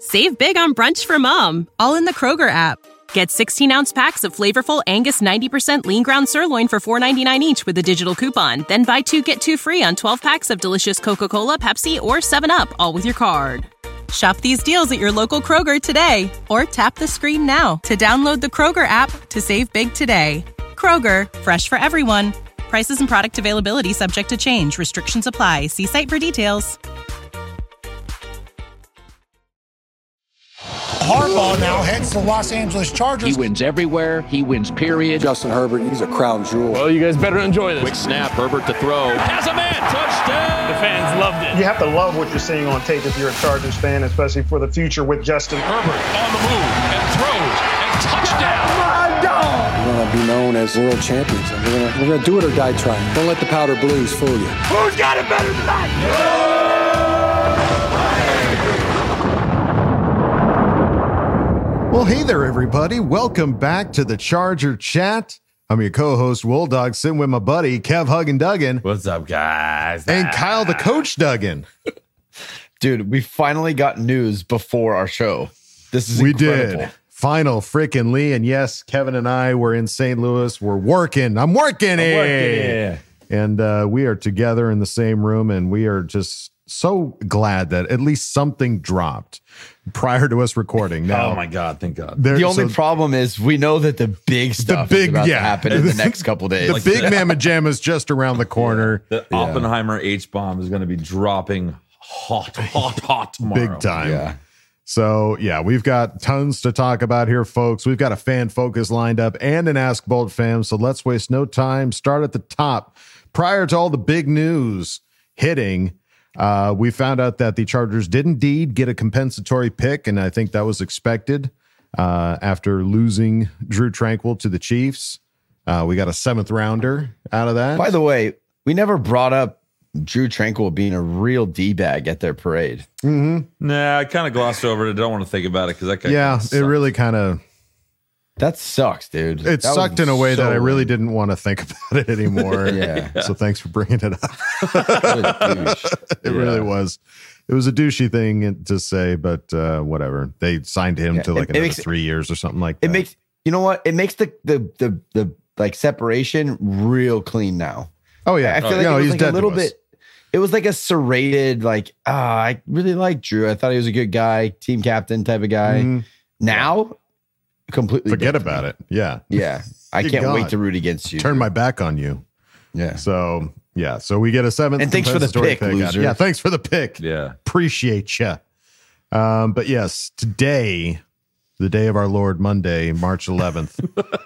Save big on brunch for mom, all in the Kroger app. Get 16-ounce packs of flavorful Angus 90% lean ground sirloin for $4.99 each with a digital coupon. Then buy 2, get 2 free on 12 packs of delicious Coca-Cola, Pepsi, or 7-Up, all with your card. Shop these deals at your local Kroger today, or tap the screen now to download the Kroger app to save big today. Kroger, fresh for everyone. Prices and product availability subject to change. Restrictions apply. See site for details. Harbaugh now heads to the Los Angeles Chargers. He wins everywhere. He wins, period. Justin Herbert, he's a crown jewel. Well, you guys better enjoy this. Quick snap, Herbert to throw. Has a man, touchdown! The fans loved it. You have to love what you're seeing on tape if you're a Chargers fan, especially for the future with Justin Herbert on the move and throws and touchdown! We're going to be known as world champions. And we're going to do it or die trying. Don't let the powder blues fool you. Who's got it better than that? Well, hey there, everybody. Welcome back to the Charger Chat. I'm your co-host, Wool Dog, sitting with my buddy, Kev Huggin Duggan. What's up, guys? And Kyle the Coach Duggan. Dude, we finally got news before our show. This is incredible. We did. Final freaking Lee. And yes, Kevin and I were in St. Louis. We're working. I'm working. Yeah. And we are together in the same room, and we are just so glad that at least something dropped prior to us recording. Now, oh my God, thank God. The only problem is we know that the big stuff is about to happen in the next couple days. The big mamma jam is just around the corner. The Oppenheimer H-bomb is going to be dropping hot tomorrow. Big time. Yeah. So, yeah, we've got tons to talk about here, folks. We've got a fan focus lined up and an Ask Bolt fam, so let's waste no time. Start at the top. Prior to all the big news hitting, we found out that the Chargers did indeed get a compensatory pick, and I think that was expected after losing Drew Tranquill to the Chiefs. We got a 7th rounder out of that. By the way, we never brought up Drew Tranquill being a real D-bag at their parade. Mm-hmm. Nah, I kind of glossed over it. I don't want to think about it because that guy it really kind of... That sucks, dude. It sucked in a way that I really didn't want to think about it anymore. Yeah. So thanks for bringing it up. It really was. It was a douchey thing to say, but whatever. They signed him to like another 3 years or something like that. It makes, you know what? It makes the like separation real clean now. Oh yeah. I feel like it was like a little bit. It was like a serrated, like, I really like Drew. I thought he was a good guy, team captain type of guy. Mm-hmm. Now, completely forget about it. Yeah. Yeah. I can't wait to root against you. Turn my back on you. Yeah. So, yeah. So we get a 7th. And thanks for the pick, loser. Yeah. Thanks for the pick. Yeah. Appreciate you. But yes, today, the day of our Lord, Monday, March 11th,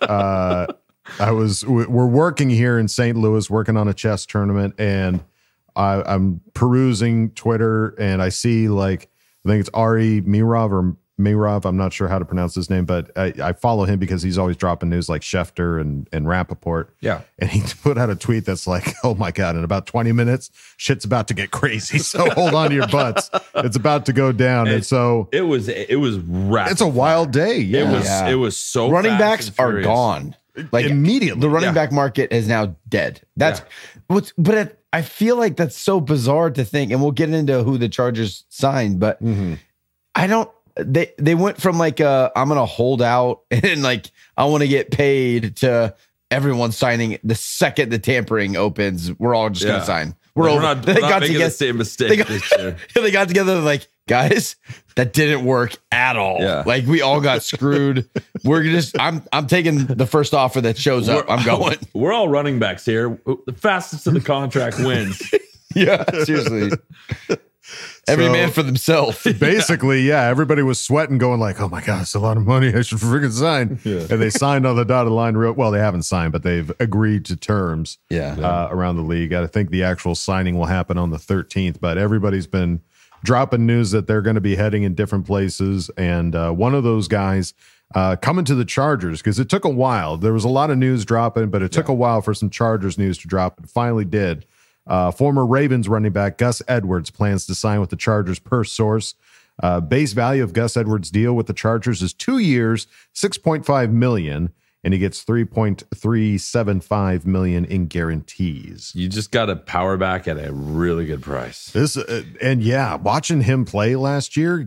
we're working here in St. Louis, working on a chess tournament, and I'm perusing Twitter, and I see I think it's Ari Meirov. I'm not sure how to pronounce his name, but I follow him because he's always dropping news like Schefter and Rappaport. Yeah. And he put out a tweet that's like, oh my God, in about 20 minutes, shit's about to get crazy. So hold on to your butts. It's about to go down. And so it was rapid. It's a wild day. Yeah. It was so running backs are gone. Like immediately. The running back market is now dead. I feel like that's so bizarre to think, and we'll get into who the Chargers signed, but I don't. They went from like I'm gonna hold out and like I want to get paid to everyone signing the second the tampering opens. We're all just gonna sign. We're not making the same mistake. They got together like, guys, that didn't work at all. Yeah. Like we all got screwed. I'm taking the first offer that shows up. I'm going. We're all running backs here. The fastest to the contract wins. Yeah, seriously. Every man for themselves. Basically, yeah. Everybody was sweating, going like, "Oh my God, it's a lot of money. I should freaking sign." Yeah. And they signed on the dotted line. Well, they haven't signed, but they've agreed to terms. Around the league. I think the actual signing will happen on the 13th. But everybody's been dropping news that they're going to be heading in different places, and one of those guys coming to the Chargers, because it took a while. There was a lot of news dropping, but it took a while for some Chargers news to drop. It finally did. Former Ravens running back Gus Edwards plans to sign with the Chargers per source. Base value of Gus Edwards' deal with the Chargers is 2 years, $6.5 million, and he gets $3.375 million in guarantees. You just got a power back at a really good price. Watching him play last year, got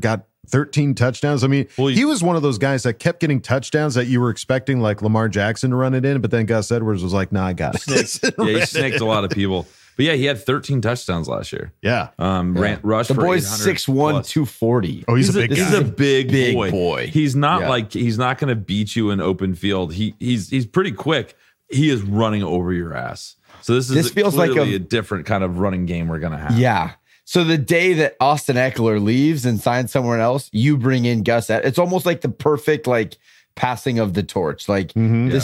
13 touchdowns. I mean, he was one of those guys that kept getting touchdowns that you were expecting like Lamar Jackson to run it in, but then Gus Edwards was like, nah, I got it. He snaked a lot of people. But yeah, he had 13 touchdowns last year. Yeah. Rushed the for boy's 6'1", 240. Oh, he's a big guy. He's a big boy. He's not he's not going to beat you in open field. He's pretty quick. He is running over your ass. So this feels like a different kind of running game we're going to have. Yeah. So the day that Austin Eckler leaves and signs somewhere else, you bring in Gus. It's almost like the perfect like passing of the torch. Like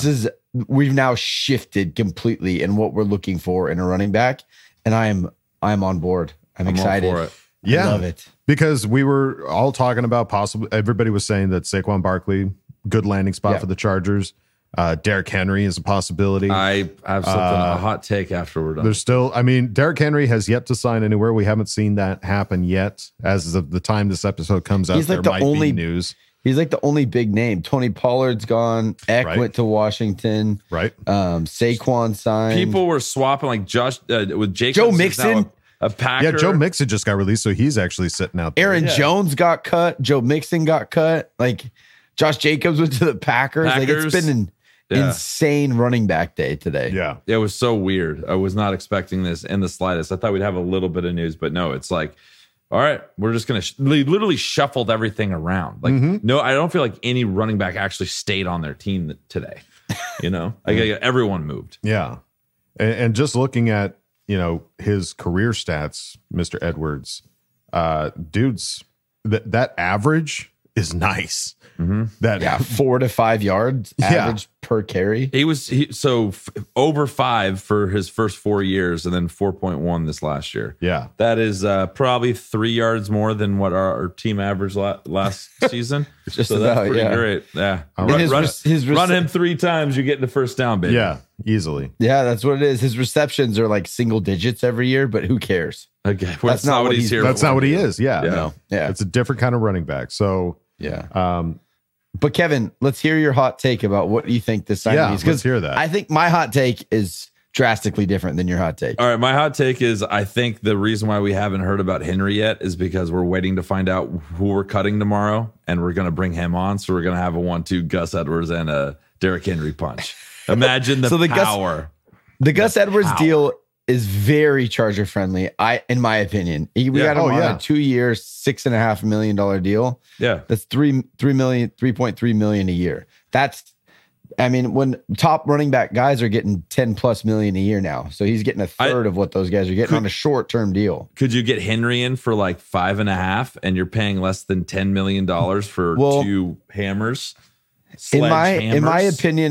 we've now shifted completely in what we're looking for in a running back, and I'm on board. I'm excited. All for it. Yeah, I love it because we were all talking about possibly. Everybody was saying that Saquon Barkley, good landing spot for the Chargers. Derrick Henry is a possibility. I have a hot take after we're done. There's still, I mean, Derrick Henry has yet to sign anywhere. We haven't seen that happen yet. As of the time this episode comes out, he's like there might be news. He's like the only big name. Tony Pollard's gone. Eck went to Washington. Right. Saquon signed. People were swapping like Josh with Jacobs. Joe Mixon. A Packer. Yeah, Joe Mixon just got released, so he's actually sitting out there. Aaron Jones got cut. Joe Mixon got cut. Like Josh Jacobs went to the Packers. Like it's been an insane running back day today. Yeah. It was so weird. I was not expecting this in the slightest. I thought we'd have a little bit of news, but no, it's like, all right, we're just going to literally shuffled everything around. Like, no, I don't feel like any running back actually stayed on their team today. You know, everyone moved. Yeah. And just looking at, his career stats, Mr. Edwards, dude's that average is nice. That 4 to 5 yards average per carry. He was over 5 for his first 4 years, and then 4.1 this last year. Yeah, that is probably 3 yards more than what our team averaged last season. Just so about, that's pretty great. Yeah, run him 3 times, you get the first down, baby. Yeah, easily. Yeah, that's what it is. His receptions are like single digits every year, but who cares? Okay, that's not what he's here. That's not what he is. Yeah, no. Yeah, it's a different kind of running back. So yeah. But Kevin, let's hear your hot take about what you think this signing is. Let's hear that. I think my hot take is drastically different than your hot take. All right, my hot take is I think the reason why we haven't heard about Henry yet is because we're waiting to find out who we're cutting tomorrow, and we're going to bring him on. So we're going to have a 1-2 Gus Edwards and a Derrick Henry punch. Imagine the power. The Gus Edwards deal is very Charger friendly. In my opinion, we got him on a 2 year, $6.5 million deal. Yeah, that's $3.3 million a year. When top running back guys are getting $10+ million a year now, so he's getting a third of what those guys are getting on a short term deal. Could you get Henry in for like 5.5, and you're paying less than $10 million for 2 hammers? In my opinion,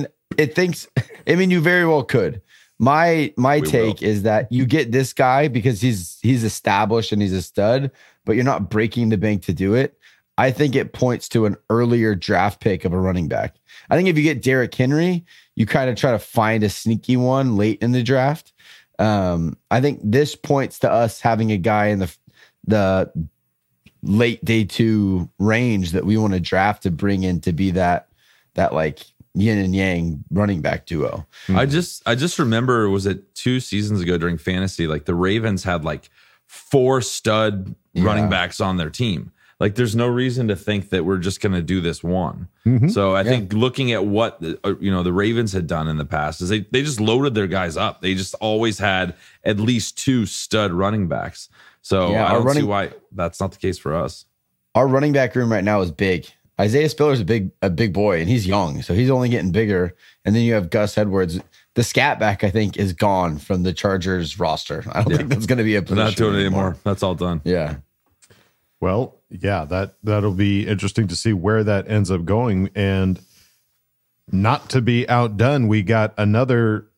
you very well could. My take is that you get this guy because he's established and he's a stud, but you're not breaking the bank to do it. I think it points to an earlier draft pick of a running back. I think if you get Derrick Henry, you kind of try to find a sneaky one late in the draft. I think this points to us having a guy in the late day 2 range that we want to draft to bring in to be that like yin and yang running back duo. I just remember, was it 2 seasons ago during fantasy, like the Ravens had like 4 stud running backs on their team. Like there's no reason to think that we're just going to do this one. So I think looking at what the Ravens had done in the past is they just loaded their guys up. They just always had at least 2 stud running backs. So I don't see why that's not the case for us. Our running back room right now is big. Isaiah Spiller's a big boy, and he's young, so he's only getting bigger. And then you have Gus Edwards. The scat back, I think, is gone from the Chargers roster. I don't think that's going to be a position. They're not doing it anymore. That's all done. Yeah. Well, yeah, that'll be interesting to see where that ends up going. And not to be outdone, we got another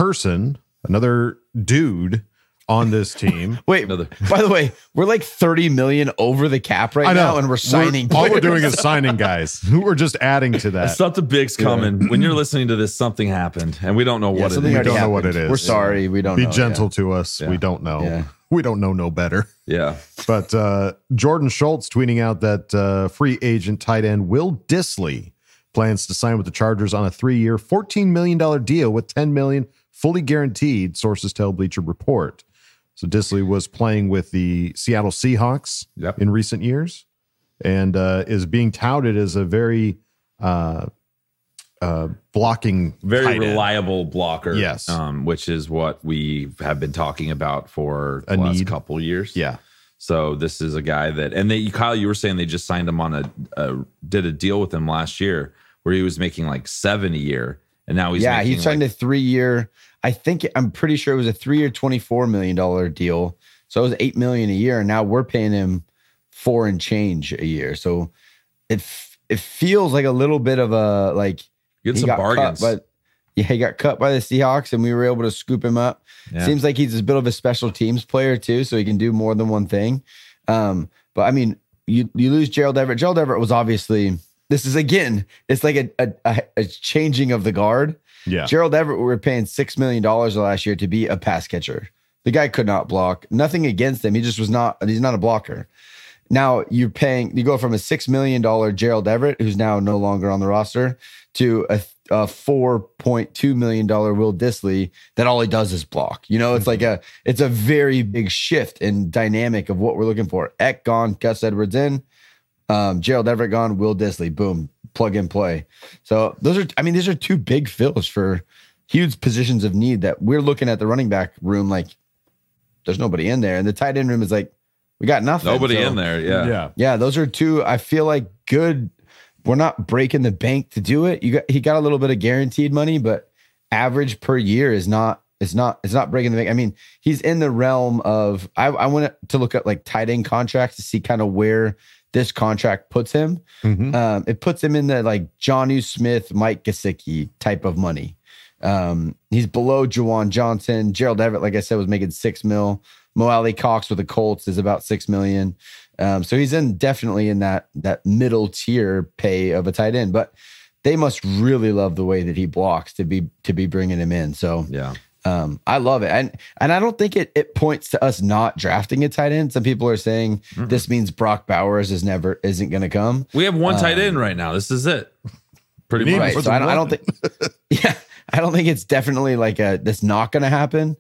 dude on this team. Wait, by the way, we're like 30 million over the cap right now, and we're signing. All we're doing is signing guys. We're just adding to that. Something big's coming. When you're listening to this, something happened, and we don't know what it is. We don't know what it is. We're sorry. We don't know. Be gentle to us. Yeah. We don't know. Yeah. We don't know no better. Yeah. But Jordan Schultz tweeting out that free agent tight end Will Dissly plans to sign with the Chargers on a 3-year, $14 million deal with $10 million fully guaranteed, sources tell Bleacher Report. So Dissly was playing with the Seattle Seahawks in recent years and is being touted as a very blocking, very reliable blocker. Yes, which is what we have been talking about for the last couple years. Yeah. So this is a guy that, and Kyle, you were saying they just signed him on did a deal with him last year where he was making like $7 a year, and now he's he signed a 3-year. I'm pretty sure it was a 3-year, $24 million deal. So it was $8 million a year, and now we're paying him $4 and change a year. So it feels like a little bit of a like get some bargains, but he got cut by the Seahawks, and we were able to scoop him up. Yeah. Seems like he's a bit of a special teams player too, so he can do more than one thing. But I mean, you lose Gerald Everett. Gerald Everett was obviously, this is again, it's like a changing of the guard. Yeah, Gerald Everett, we were paying $6 million last year to be a pass catcher. The guy could not block. Nothing against him. He just was not. He's not a blocker. Now you go from a $6 million Gerald Everett, who's now no longer on the roster, to a $4.2 million Will Dissly that all he does is block. It's like it's a very big shift in dynamic of what we're looking for. Eck gone, Gus Edwards in, Gerald Everett gone, Will Dissly, boom, plug and play. So these are two big fills for huge positions of need that we're looking at the running back room like there's nobody in there, and the tight end room is like we got nothing. Nobody in there. Yeah. Those are two. I feel like good. We're not breaking the bank to do it. He got a little bit of guaranteed money, but average per year is not breaking the bank. I mean, he's in the realm of, I wanted to look at like tight end contracts to see kind of where this contract puts him. Mm-hmm. It puts him in the like Jonnu Smith, Mike Gesicki type of money. He's below Juwan Johnson. Gerald Everett, like I said, was making $6 million. Mo Alley Cox with the Colts is about $6 million. So he's definitely in that middle tier pay of a tight end, but they must really love the way that he blocks to be bringing him in. So yeah, I love it. And I don't think it points to us not drafting a tight end. Some people are saying this means Brock Bowers isn't going to come. We have one tight end right now. This is it. Pretty much. Right. So I don't think, I don't think it's definitely like that's not going to happen.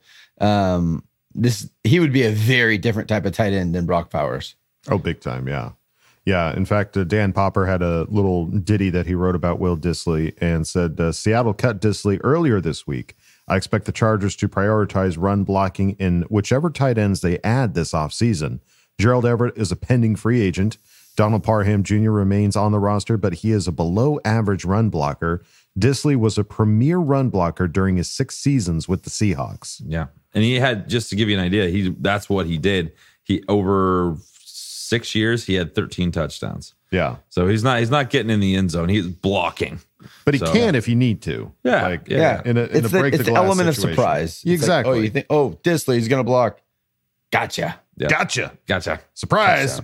He would be a very different type of tight end than Brock Bowers. Oh, big time. Yeah. Yeah. In fact, Dan Popper had a little ditty that he wrote about Will Dissly and said, Seattle cut Dissly earlier this week. I expect the Chargers to prioritize run blocking in whichever tight ends they add this offseason. Gerald Everett is a pending free agent. Donald Parham Jr. remains on the roster, but he is a below average run blocker. Dissly was a premier run blocker during his 6 seasons with the Seahawks. Yeah. And he had, just to give you an idea, that's what he did. He over 6 years, he had 13 touchdowns. Yeah. So he's not getting in the end zone. He's blocking. But he can if you need to. Yeah. Like, In a break it's the element of surprise. Exactly. Like, you think, Dissly, he's going to block. Gotcha. Yeah. Gotcha. Surprise.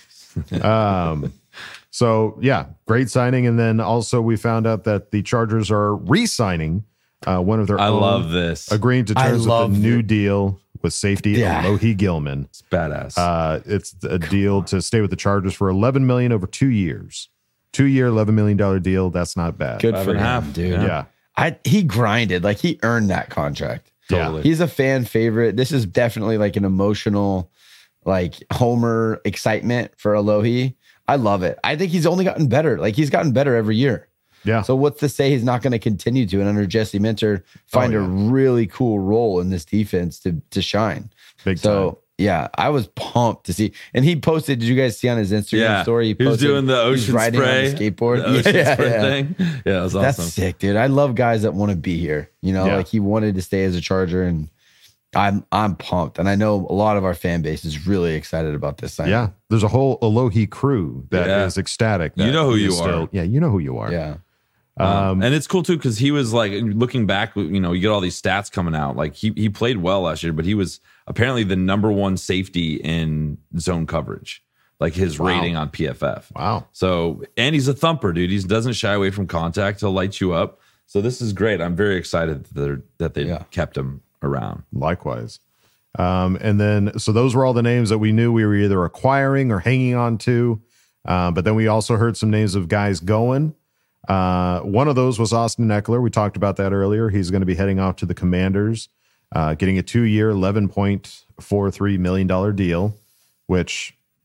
So yeah, great signing. And then also we found out that the Chargers are re-signing one of their own. I love this. Agreeing to terms with a new deal with safety Alohi Gilman. It's badass. It's a deal to stay with the Chargers for $11 million over 2 years. 2-year, $11 million deal. That's not bad. Good for him, dude. Yeah. He grinded. Like, he earned that contract. Totally. He's a fan favorite. This is definitely like an emotional, like, homer excitement for Alohi. I love it. I think he's only gotten better. Like, he's gotten better every year. Yeah. So what's to say he's not going to continue to, and under Jesse Minter, find a really cool role in this defense to shine. Big time. Yeah, I was pumped to see. And he posted, did you guys see on his Instagram story? He was doing the ocean riding spray. on the skateboard. The ocean spray thing. Yeah, it was awesome. That's sick, dude. I love guys that want to be here. Like, he wanted to stay as a Charger, and I'm pumped. And I know a lot of our fan base is really excited about this signing. Yeah, there's a whole Alohi crew that is ecstatic. You know who you are. Yeah, you know who you are. Yeah. And it's cool too, because he was like, looking back, you get all these stats coming out. Like, he played well last year, but he was apparently the #1 safety in zone coverage, like his rating on PFF. Wow. So, and he's a thumper, dude. He doesn't shy away from contact. He'll light you up. So this is great. I'm very excited that they kept him around. Likewise. And then, so those were all the names that we knew we were either acquiring or hanging on to. But then we also heard some names of guys going. One of those was Austin Eckler. We talked about that earlier. He's going to be heading off to the Commanders, getting a 2-year, $11.43 million deal, which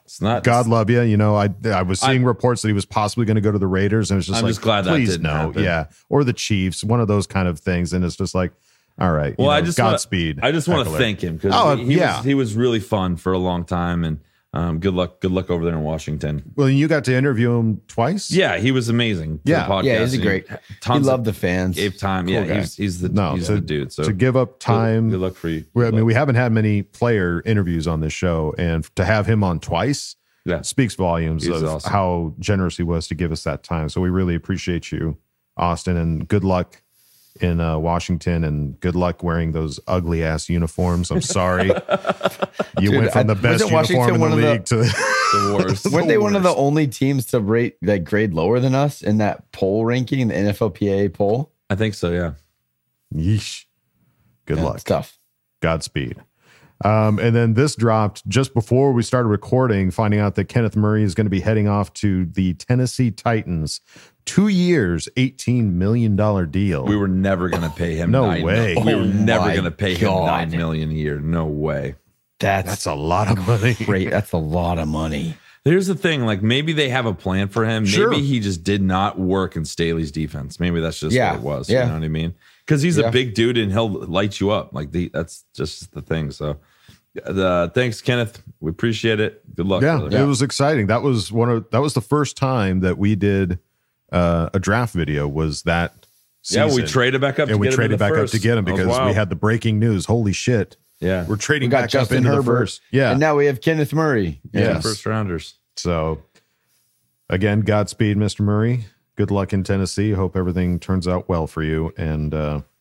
It's not. God love you. You know, I was seeing reports that he was possibly going to go to the Raiders, and it was just I'm just glad that please didn't no, happen. yeah, or the Chiefs, one of those kind of things. And it's just like, all right, Well, I just Godspeed. I just want to Eckler. thank him because yeah. he was really fun for a long time, and good luck over there in Washington. Well, you got to interview him twice. Yeah, he was amazing. For Yeah. the podcast. Yeah, he's a great. He loved the fans. Gave time. Cool Yeah, guy. he's the dude. So to give up time. Good luck for you. I mean, we haven't had many player interviews on this show, and to have him on twice speaks volumes He's of awesome. how generous he was to give us that time. So we really appreciate you, Austin, and good luck in Washington, and good luck wearing those ugly ass uniforms. I'm sorry, you went from the best uniform in the league to the worst. Weren't they one of the only teams to rate that grade lower than us in that poll ranking, the NFLPA poll? I think so. Yeah. Yeesh. Good luck. It's tough. Godspeed. And then this dropped just before we started recording, finding out that Kenneth Murray is going to be heading off to the Tennessee Titans. 2 years, $18 million deal. We were never going to pay him. No $9 way. million. We were never my going to pay God. him $9 million a year. No way. That's a lot of money. great. That's a lot of money. Here's the thing, like maybe they have a plan for him. Sure. Maybe he just did not work in Staley's defense. Maybe that's just what it was. Yeah. You know what I mean? Because he's a big dude and he'll light you up. Like that's just the thing. So thanks, Kenneth. We appreciate it. Good luck. Yeah, brother. it was exciting. That was the first time that we did a draft video. Was that season. Yeah, we traded back up and to we get him traded in the back first. up to get him That was because we wild. had the breaking news. Holy shit. Yeah. We're trading We got back Justin up into Herbert. the first. Yeah. And now we have Kenneth Murray. Yes. First rounders. So again, Godspeed, Mr. Murray. Good luck in Tennessee. Hope everything turns out well for you. And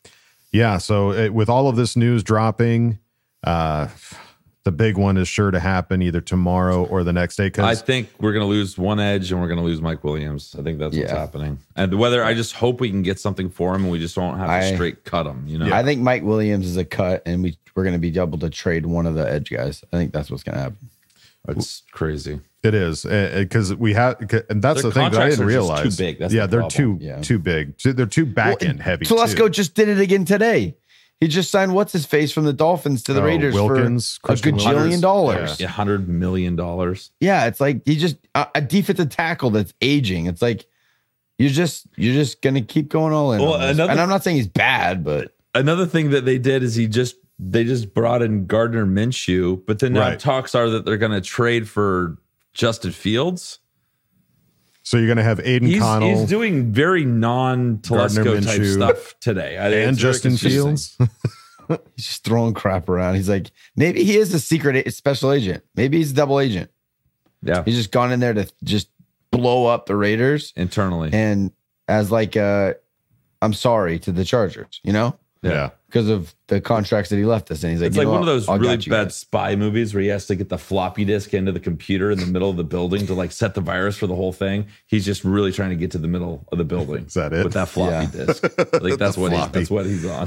so with all of this news dropping, the big one is sure to happen either tomorrow or the next day. I think we're going to lose one edge and we're going to lose Mike Williams. I think that's what's happening. And I just hope we can get something for him and we just won't have to straight cut him. You know, I think Mike Williams is a cut, and we're going to be able to trade one of the edge guys. I think that's what's going to happen. That's crazy. It is because we have, and that's Their the thing that I contracts didn't are just realize. too big. That's yeah, the they're problem. too big. They're too back end heavy. Telesco too. just did it again today. He just signed what's his face from the Dolphins to the Raiders Wilkins, for a Christian gajillion dollars. Yeah, $100 million. Yeah, it's like he just a defensive tackle that's aging. It's like you're just gonna keep going all in. Well, on this. And I'm not saying he's bad, but another thing that they did is they just brought in Gardner Minshew, but then now talks are that they're going to trade for Justin Fields. So you're going to have Aiden Connell. He's doing very non-Telesco type stuff today. And Justin Fields. he's just throwing crap around. He's like, maybe he is a secret special agent. Maybe he's a double agent. Yeah. He's just gone in there to just blow up the Raiders internally. And as like, I'm sorry to the Chargers, you know? Yeah. Because of the contracts that he left us in. He's like, It's like one of those really bad bad spy movies where he has to get the floppy disk into the computer in the middle of the building to like set the virus for the whole thing. He's just really trying to get to the middle of the building. Is that it? With that floppy disk. Like that's what he's on.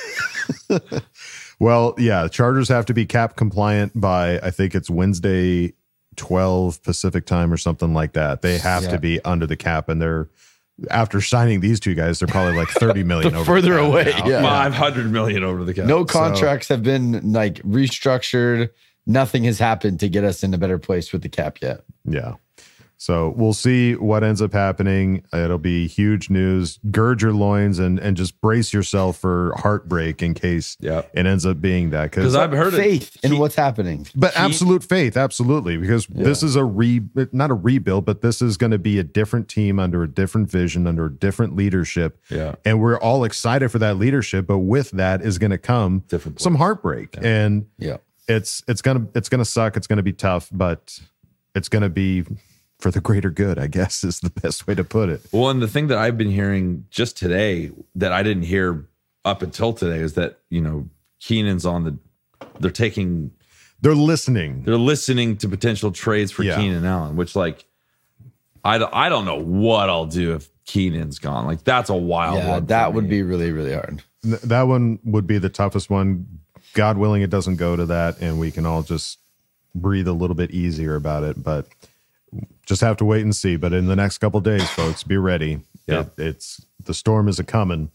Well, yeah, Chargers have to be cap compliant by, I think it's Wednesday, 12 Pacific time or something like that. They have to be under the cap, and they're, after signing these two guys, they're probably like 30 million over further the cap away. now. Yeah. 500 million over the cap. No contracts have been like restructured. Nothing has happened to get us in a better place with the cap yet. Yeah. So we'll see what ends up happening. It'll be huge news. Gird your loins and just brace yourself for heartbreak in case it ends up being that. Because I've heard faith in what's happening. But absolute faith, absolutely. Because this is not a rebuild, but this is going to be a different team under a different vision, under a different leadership. Yeah. And we're all excited for that leadership, but with that is going to come some heartbreak. Yeah. And yeah, it's gonna suck. It's gonna be tough, but it's gonna be for the greater good, I guess, is the best way to put it. Well, and the thing that I've been hearing just today that I didn't hear up until today is that, you know, Keenan's they're listening to potential trades for Keenan Allen, which like, I don't know what I'll do if Keenan's gone. Like that's a wild one. That would be really, really hard. That one would be the toughest one. God willing, it doesn't go to that, and we can all just breathe a little bit easier about it, but just have to wait and see. But in the next couple of days, folks, be ready. Yeah. It's the storm is a coming.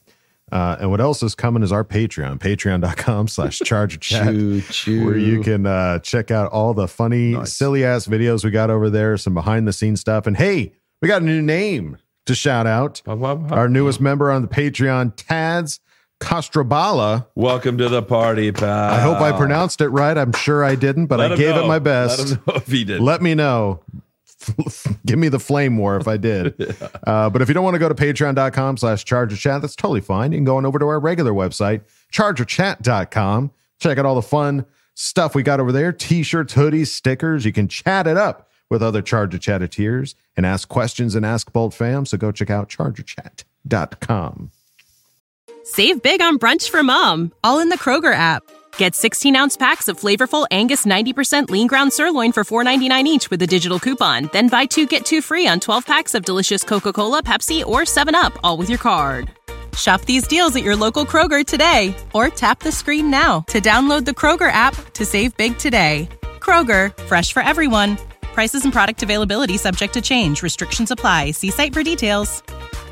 And what else is coming is our Patreon, patreon.com/ChargerChat, where you can check out all the funny, silly ass videos we got over there, some behind the scenes stuff. And hey, we got a new name to shout out. Our newest member on the Patreon, Tads Kostrobala. Welcome to the party, pal. I hope I pronounced it right. I'm sure I didn't, but I gave it my best. Let him know if he did. Let me know. Give me the flame war if I did. But if you don't want to go to patreon.com/ChargerChat, that's totally fine. You can go on over to our regular website, chargerchat.com. Check out all the fun stuff we got over there. T-shirts, hoodies, stickers. You can chat it up with other Charger Chatteteers and ask questions and ask Bolt fam. So go check out chargerchat.com. Save big on brunch for mom, all in the Kroger app. Get 16-ounce packs of flavorful Angus 90% lean ground sirloin for $4.99 each with a digital coupon. Then buy 2, get 2 free on 12 packs of delicious Coca-Cola, Pepsi, or 7-Up, all with your card. Shop these deals at your local Kroger today, or tap the screen now to download the Kroger app to save big today. Kroger, fresh for everyone. Prices and product availability subject to change. Restrictions apply. See site for details.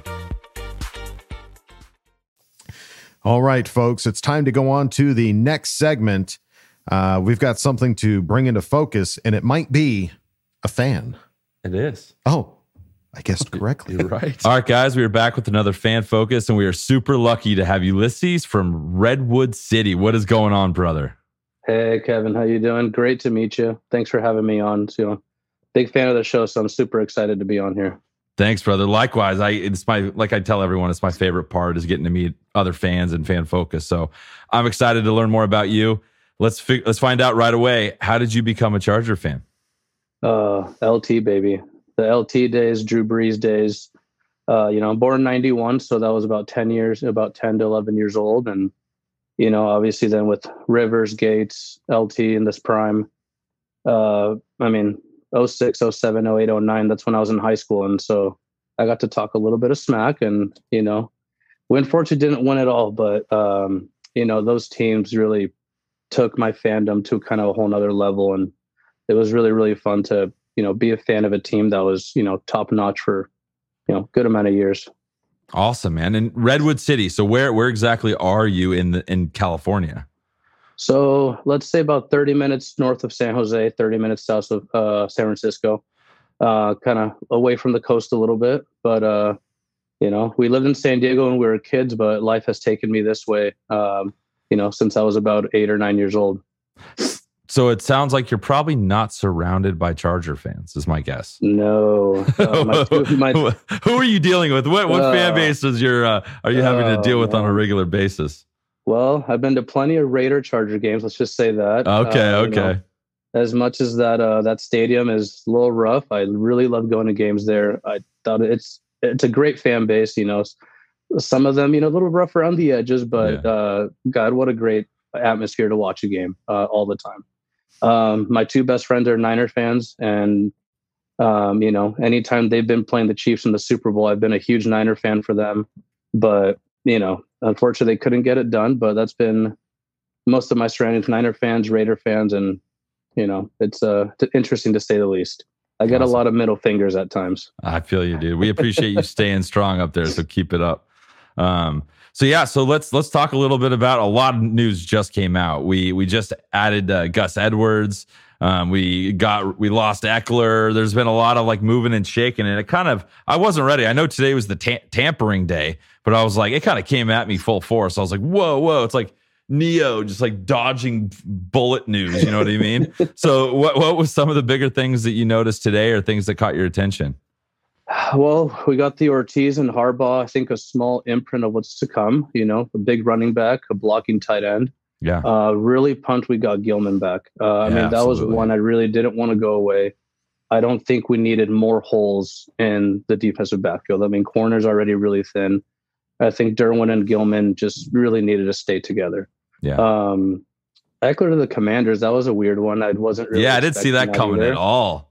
All right, folks, it's time to go on to the next segment. We've got something to bring into focus, and it might be a fan. It is. Oh, I guessed correctly. You're right. All right, guys, we are back with another fan focus, and we are super lucky to have Ulysses from Redwood City. What is going on, brother? Hey, Kevin, how you doing? Great to meet you. Thanks for having me on. So, big fan of the show, so I'm super excited to be on here. Thanks, brother. Likewise, like I tell everyone, it's my favorite part is getting to meet other fans and fan focus. So I'm excited to learn more about you. Let's find out right away. How did you become a Charger fan? LT, baby. The LT days, Drew Brees days. I'm born in 91, so that was about 10 to 11 years old. And, obviously then with Rivers, Gates, LT in this prime, 06, 07, 08, 09, that's when I was in high school. And so I got to talk a little bit of smack and, we unfortunately didn't win it all, but, those teams really took my fandom to kind of a whole nother level. And it was really, really fun to, be a fan of a team that was, top notch for, good amount of years. Awesome, man. And Redwood City. So where exactly are you in California? So let's say about 30 minutes north of San Jose, 30 minutes south of San Francisco, kind of away from the coast a little bit. But, we lived in San Diego when we were kids, but life has taken me this way, since I was about 8 or 9 years old. So it sounds like you're probably not surrounded by Charger fans, is my guess. No. Who are you dealing with? What fan base are you having to deal with on a regular basis? Well, I've been to plenty of Raider Charger games. Let's just say that. Okay. As much as that stadium is a little rough, I really love going to games there. I thought it's a great fan base. Some of them, a little rough around the edges, but God, what a great atmosphere to watch a game all the time. My two best friends are Niner fans, and anytime they've been playing the Chiefs in the Super Bowl, I've been a huge Niner fan for them. But unfortunately, they couldn't get it done. But that's been most of my surroundings: Niner fans, Raider fans, and it's interesting to say the least. I get a lot of middle fingers at times. I feel you, dude. We appreciate you staying strong up there, so keep it up. So let's talk a little bit about a lot of news just came out. We just added Gus Edwards. We lost Eckler. There's been a lot of moving and shaking, and I wasn't ready. I know today was the tampering day, but I was like, it kind of came at me full force. I was like, whoa. It's like Neo just dodging bullet news. You know what I mean? So what was some of the bigger things that you noticed today or things that caught your attention? Well, we got the Ortiz and Harbaugh, I think a small imprint of what's to come, a big running back, a blocking tight end. Yeah. Really pumped we got Gilman back. That was one I really didn't want to go away. I don't think we needed more holes in the defensive backfield. Corner's already really thin. I think Derwin and Gilman just really needed to stay together. Yeah. Eckler to the Commanders, that was a weird one. I wasn't really I didn't see that coming at all.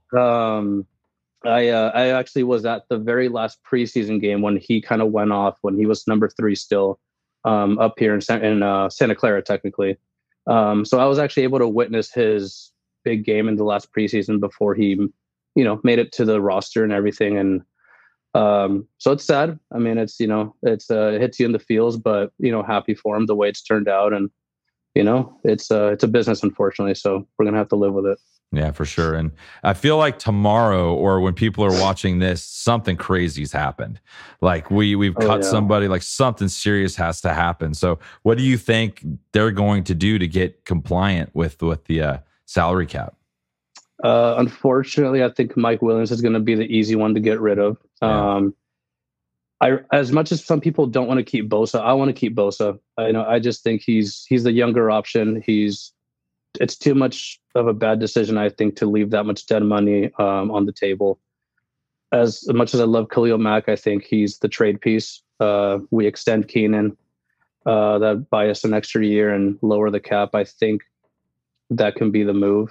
I actually was at the very last preseason game when he kind of went off, when he was number 3 still up here in Santa Clara, technically. So I was actually able to witness his big game in the last preseason before he, made it to the roster and everything. And So it's sad. I mean, it's, you know, it hits you in the feels, but, you know, happy for him the way it's turned out. And, you know, it's a business, unfortunately. So we're going to have to live with it. Yeah, for sure. And I feel like tomorrow, or when people are watching this, something crazy's happened. Like we've cut somebody, like something serious has to happen. So what do you think they're going to do to get compliant with the salary cap? Unfortunately, I think Mike Williams is going to be the easy one to get rid of. Yeah. As much as some people don't want to keep Bosa, I want to keep Bosa. I just think he's the younger option. It's too much of a bad decision, I think, to leave that much dead money on the table. As much as I love Khalil Mack, I think he's the trade piece. We extend Keenan, that buy us an extra year and lower the cap. I think that can be the move.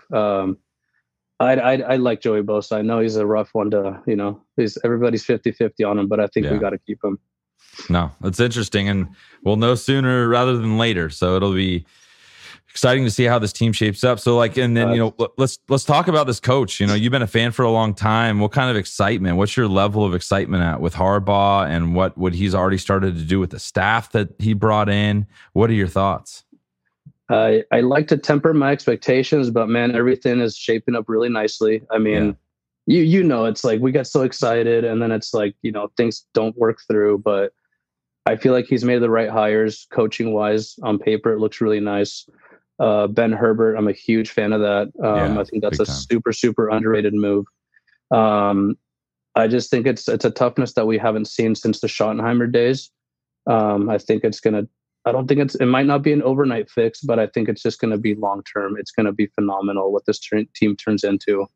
I like Joey Bosa. I know he's a rough one to, you know, everybody's 50-50 on him, but I think we got to keep him. No, it's interesting, and we'll know sooner rather than later. So it'll be exciting to see how this team shapes up. So and then, you know, let's talk about this coach. You know, you've been a fan for a long time. What kind of excitement, what's your level of excitement with Harbaugh and what he's already started to do with the staff that he brought in? What are your thoughts? I like to temper my expectations, but man, everything is shaping up really nicely. I mean, you know, it's like we get so excited and then it's like, you know, things don't work through, but I feel like he's made the right hires coaching wise. On paper, it looks really nice. Ben Herbert, I'm a huge fan of that. I think that's a super, super underrated move. I just think it's a toughness that we haven't seen since the Schottenheimer days. I think it might not be an overnight fix, but I think it's just going to be long term. It's going to be phenomenal what this team turns into.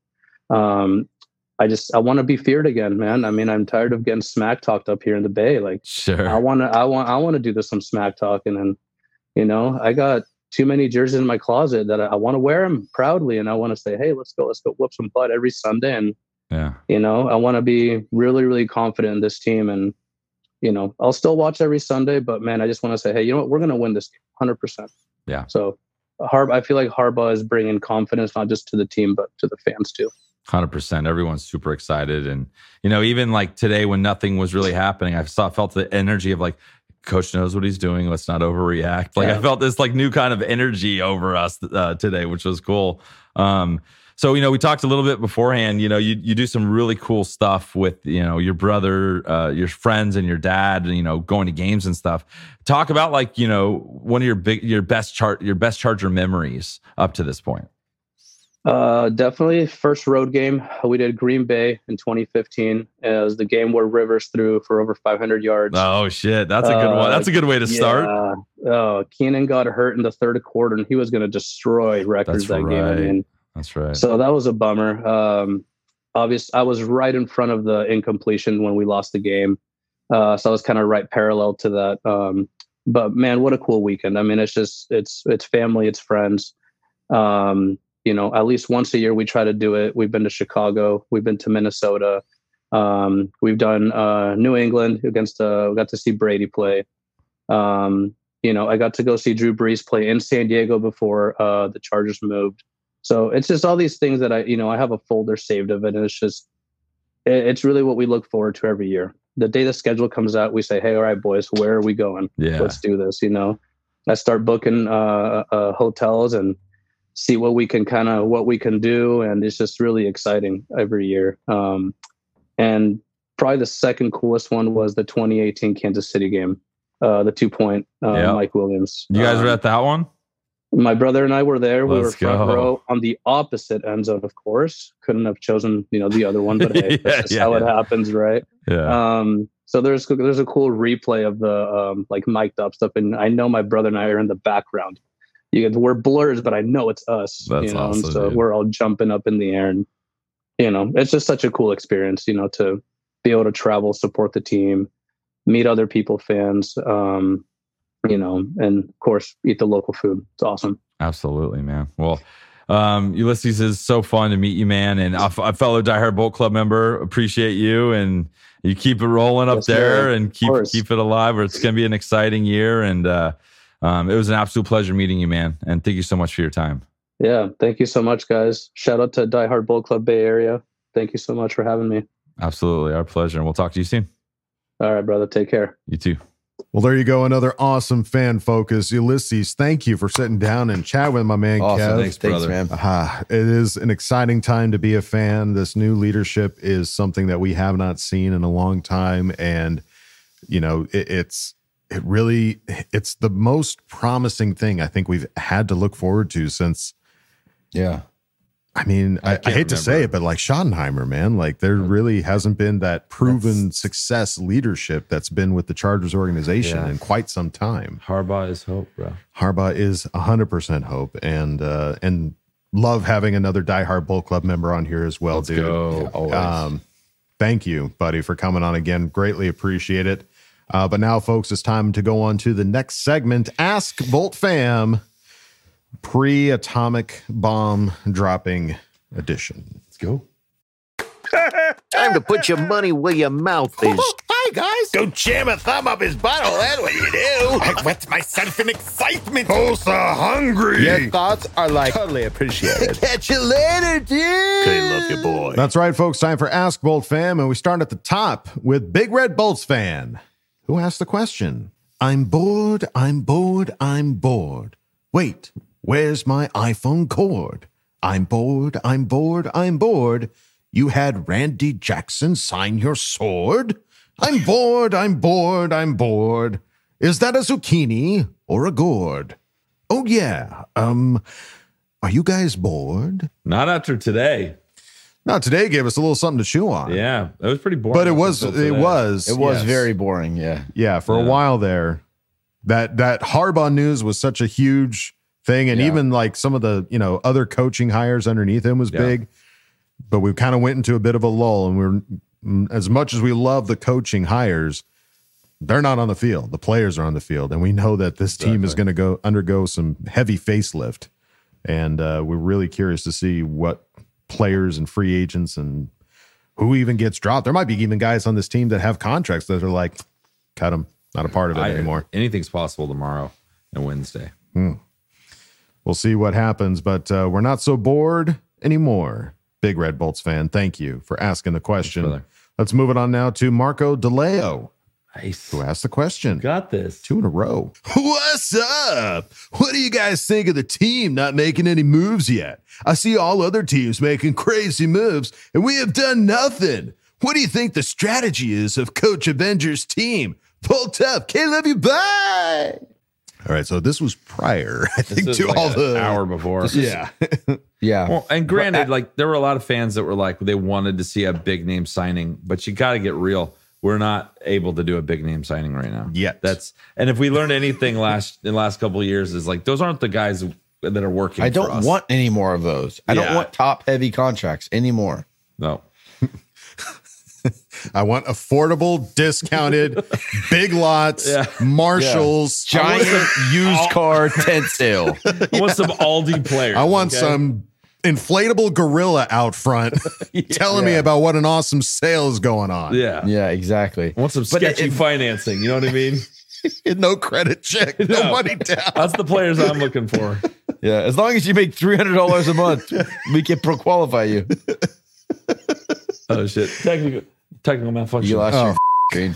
I want to be feared again, man. I mean, I'm tired of getting smack talked up here in the Bay. Like, sure, I want to do some smack talk, and then, you know, I got too many jerseys in my closet that I want to wear them proudly, and I want to say, hey, let's go whoop some butt every Sunday, and you know, I want to be really, really confident in this team, and you know, I'll still watch every Sunday, but man, I just want to say, hey, you know what? We're going to win this 100%. Yeah. So I feel like Harbaugh is bringing confidence, not just to the team, but to the fans too. 100%. Everyone's super excited. And, you know, even like today when nothing was really happening, I felt the energy of like, coach knows what he's doing. Let's not overreact. Like I felt this like new kind of energy over us today, which was cool. So, you know, we talked a little bit beforehand, you know, you do some really cool stuff with, you know, your brother, your friends and your dad, you know, going to games and stuff. Talk about like, you know, one of your best Charger memories up to this point. Definitely first road game. We did Green Bay in 2015. It was the game where Rivers threw for over 500 yards. Oh shit. That's a good one. That's a good way to start. Keenan got hurt in the third quarter and he was going to destroy records game. I mean, that's right. So that was a bummer. Obviously, I was right in front of the incompletion when we lost the game. So I was kind of right parallel to that. But man, what a cool weekend. I mean, it's family, it's friends. You know, at least once a year we try to do it. We've been to Chicago. We've been to Minnesota. We've done New England we got to see Brady play. You know, I got to go see Drew Brees play in San Diego before the Chargers moved. So it's just all these things that I have a folder saved of it. And it's really what we look forward to every year. The day the schedule comes out, we say, hey, all right, boys, where are we going? Yeah. Let's do this. You know, I start booking hotels and see what we can do. And it's just really exciting every year. And probably the second coolest one was the 2018 Kansas City game, the 2-point Mike Williams. You guys were at that one? My brother and I were there. We were front go. row on the opposite end zone, of course. Couldn't have chosen, the other one, but hey, that's just how it happens, right? Yeah. So there's a cool replay of the like mic'd up stuff, and I know my brother and I are in the background. We're blurs, but I know it's us. That's awesome. And so we're all jumping up in the air, and it's just such a cool experience, to be able to travel, support the team, meet other people, fans. And of course, eat the local food. It's awesome. Absolutely, man. Well, Ulysses, is so fun to meet you, man. And a fellow Die Hard Bolt Club member, appreciate you. And you keep it rolling up there and keep it alive, or it's going to be an exciting year. And it was an absolute pleasure meeting you, man. And thank you so much for your time. Yeah. Thank you so much, guys. Shout out to Die Hard Bolt Club Bay Area. Thank you so much for having me. Absolutely. Our pleasure. And we'll talk to you soon. All right, brother. Take care. You too. Well, there you go. Another awesome fan focus. Ulysses, thank you for sitting down and chat with my man, Awesome. Kev. Thanks, brother. Man. It is an exciting time to be a fan. This new leadership is something that we have not seen in a long time. And, you know, it's the most promising thing I think we've had to look forward to since. Yeah. I mean, I hate to say it, but like Schottenheimer, man, like there really hasn't been that proven success leadership that's been with the Chargers organization in quite some time. Harbaugh is hope, bro. Harbaugh is 100% hope, and love having another diehard Bull Club member on here as well, Let's dude. go. Always. Thank you, buddy, for coming on again. Greatly appreciate it. But now, folks, it's time to go on to the next segment. Ask Bolt Fam. Pre-atomic bomb dropping edition. Let's go. Time to put your money where your mouth is. Hi, guys. Go jam a thumb up his butthole. That's what you do. I wet myself in excitement. Tulsa hungry. Your thoughts are like totally appreciated. Catch you later, dude. Okay, love you, boy. That's right, folks. Time for Ask Bolt Fam, and we start at the top with Big Red Bolts fan, who asked the question. I'm bored. Wait. Where's my iPhone cord? I'm bored. You had Randy Jackson sign your sword? I'm bored. Is that a zucchini or a gourd? Oh, yeah. Are you guys bored? Not after today. No, today gave us a little something to chew on. Yeah, it was pretty boring. But it was very boring. Yeah. Yeah, for a while there. That Harbaugh news was such a huge thing, and even like some of the other coaching hires underneath him was big, but we kind of went into a bit of a lull, and as much as we love the coaching hires, they're not on the field. The players are on the field, and we know that this team is going to undergo some heavy facelift, and we're really curious to see what players and free agents and who even gets dropped. There might be even guys on this team that have contracts that are like, cut them, not a part of it anymore. Anything's possible tomorrow and Wednesday. We'll see what happens, but we're not so bored anymore. Big Red Bolts fan, thank you for asking the question. Thanks, let's move it on now to Marco DeLeo, nice, who asked the question. Got this. 2 in a row. What's up? What do you guys think of the team not making any moves yet? I see all other teams making crazy moves, and we have done nothing. What do you think the strategy is of Coach Avenger's team? Pulled up. K-Love you. Bye. All right, so this was prior, I think, to like all an the hour before. Yeah. Well, and granted, like there were a lot of fans that were like they wanted to see a big name signing, but you got to get real. We're not able to do a big name signing right now. Yet. And if we learned anything in the last couple of years is like those aren't the guys that are working. I don't want any more of those. I don't want top heavy contracts anymore. No. I want affordable, discounted, big lots, Marshalls, giant used car tent sale. I want some Aldi players. I want some inflatable gorilla out front telling me about what an awesome sale is going on. Yeah, exactly. I want some sketchy financing. You know what I mean? No credit check, no money down. That's the players I'm looking for. Yeah, as long as you make $300 a month, we can qualify you. Oh shit! Technical malfunction. You lost your screen.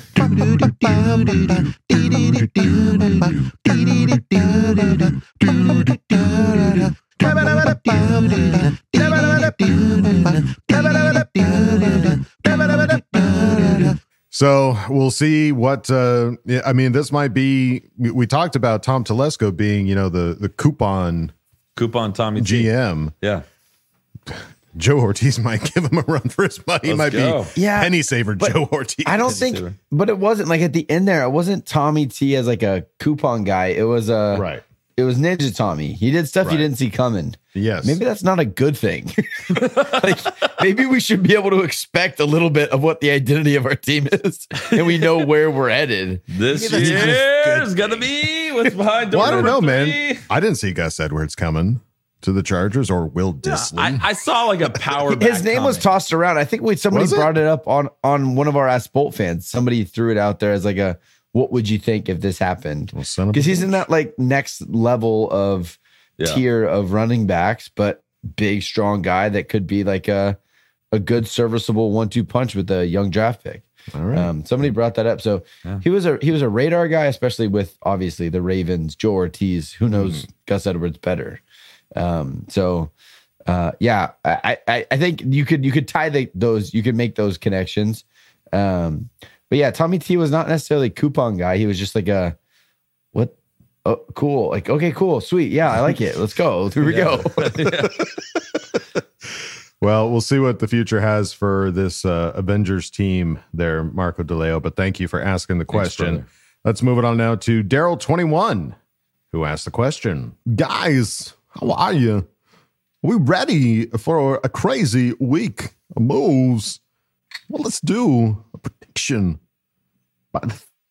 So we'll see what, I mean, this might be, we talked about Tom Telesco being, the coupon Tommy GM. Yeah. Joe Ortiz might give him a run for his money. He might be penny saver Joe Ortiz. I don't think, but it wasn't like at the end there, it wasn't Tommy T as like a coupon guy. It was it was Ninja Tommy. He did stuff you didn't see coming. Yes. Maybe that's not a good thing. Like maybe we should be able to expect a little bit of what the identity of our team is, and we know where we're headed. This year is gonna be what's behind. Well, I don't know, man. I didn't see Gus Edwards coming to the Chargers or Will Dissly. I saw like a power. His name was tossed around. I think somebody brought it up on one of our Ask Bolt fans. Somebody threw it out there as like a, what would you think if this happened? Because he's in that like next level of tier of running backs, but big, strong guy that could be like a a good serviceable 1-2 punch with a young draft pick. All right. Somebody brought that up. So he was a radar guy, especially with obviously the Ravens, Joe Ortiz. Who knows Gus Edwards better? I think you could tie those. You could make those connections. But yeah, Tommy T was not necessarily a coupon guy. He was just like what? Oh, cool. Like, okay, cool, sweet. Yeah, I like it. Let's go. Here we go. Well, we'll see what the future has for this Avengers team there, Marco DeLeo. But thank you for asking the question. Thanks, let's move it on now to Daryl21, who asked the question. Guys, how are you? Are we ready for a crazy week of moves? Well, let's do a prediction. By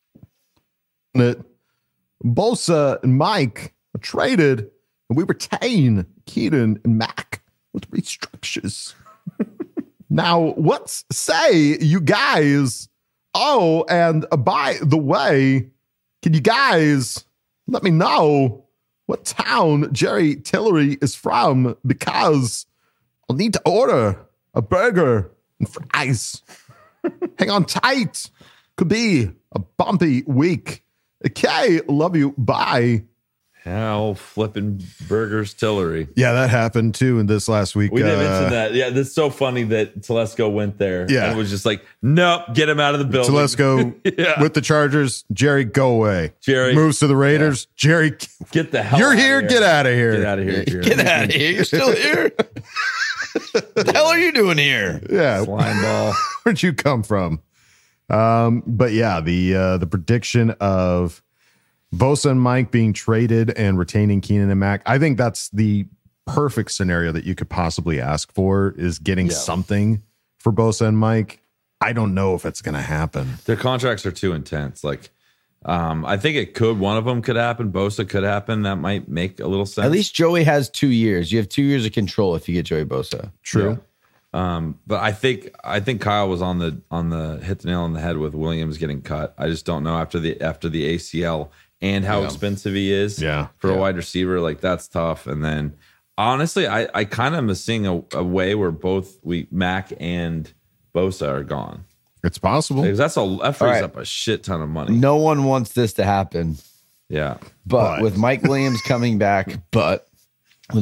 the Bosa and Mike are traded, and we retain Keenan and Mac with restructures. Now, what say you guys? Oh, and by the way, can you guys let me know what town Jerry Tillery is from? Because I'll need to order a burger and fries. Hang on tight. Could be a bumpy week. Okay, love you. Bye. Hell, flipping burgers, Tillery. Yeah, that happened too in this last week. We didn't mention that. Yeah, that's so funny that Telesco went there. Yeah. And it was just like, nope, get him out of the building. Telesco with the Chargers. Jerry, go away. Jerry moves to the Raiders. Yeah. Jerry, get the hell You're here. Get out of here. Get out of here, Jerry. Get out of here. You're still here? What the hell are you doing here? Yeah. Slime ball. Where'd you come from? But yeah, the prediction of Bosa and Mike being traded and retaining Keenan and Mac. I think that's the perfect scenario that you could possibly ask for, is getting something for Bosa and Mike. I don't know if it's going to happen. Their contracts are too intense. Like, I think one of them could happen. Bosa could happen. That might make a little sense. At least Joey has 2 years. You have 2 years of control if you get Joey Bosa. True. Yeah. But I think Kyle was on the hit the nail on the head with Williams getting cut. I just don't know after the ACL and how expensive he is for a wide receiver. Like, that's tough. And then honestly, I kind of am seeing a way where both Mac and Bosa are gone. It's possible. Because that frees up a shit ton of money. No one wants this to happen. Yeah. But with Mike Williams coming back, off the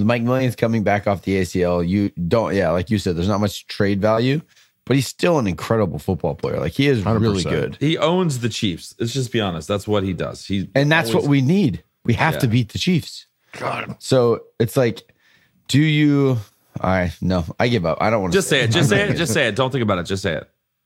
ACL, you don't, like you said, there's not much trade value, but he's still an incredible football player. Like, he is 100%. Really good. He owns the Chiefs. Let's just be honest. That's what he does. And that's what we need. We have to beat the Chiefs. God. So it's like, no, I give up. I don't want to say it. Just say it. Just say it. Don't think about it. Just say it.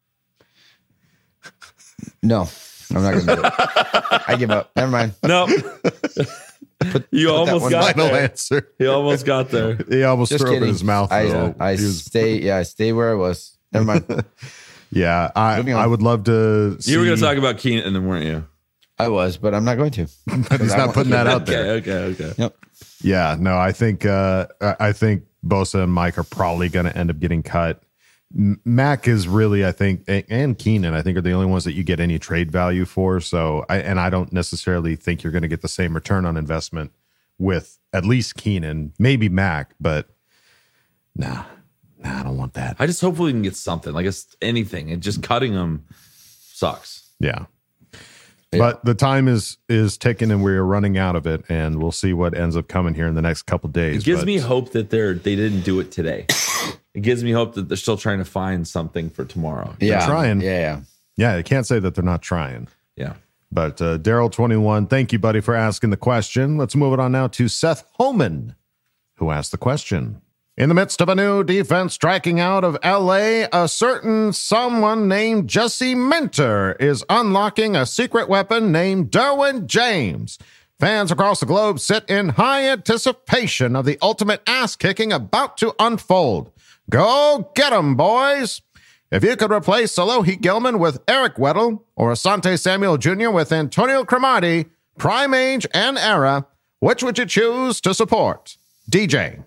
No, I'm not going to do it. I give up. Never mind. No. You almost got there. Answer. He almost got there. He almost threw up in his mouth. I stay where I was. Never mind. Yeah, I would love to see. You were going to talk about Keenan, and then weren't you? I was, but I'm not going to. But he's not putting that out there. Okay. Yep. Yeah, no, I think Bosa and Mike are probably going to end up getting cut. Mac is really, I think, and Keenan, I think, are the only ones that you get any trade value for. So, I don't necessarily think you're going to get the same return on investment with at least Keenan, maybe Mac, but nah, I don't want that. I just hopefully can get something, like anything, and just cutting them sucks. Yeah. But the time is ticking, and we're running out of it, and we'll see what ends up coming here in the next couple days. It gives me hope that they didn't do it today. It gives me hope that they're still trying to find something for tomorrow. Yeah, they're trying. Yeah. I can't say that they're not trying. Yeah. But Daryl21, thank you, buddy, for asking the question. Let's move it on now to Seth Homan, who asked the question. In the midst of a new defense striking out of L.A., a certain someone named Jesse Minter is unlocking a secret weapon named Derwin James. Fans across the globe sit in high anticipation of the ultimate ass-kicking about to unfold. Go get 'em, boys! If you could replace Alohi Gilman with Eric Weddle or Asante Samuel Jr. with Antonio Cromartie, prime age and era, which would you choose to support? DJ.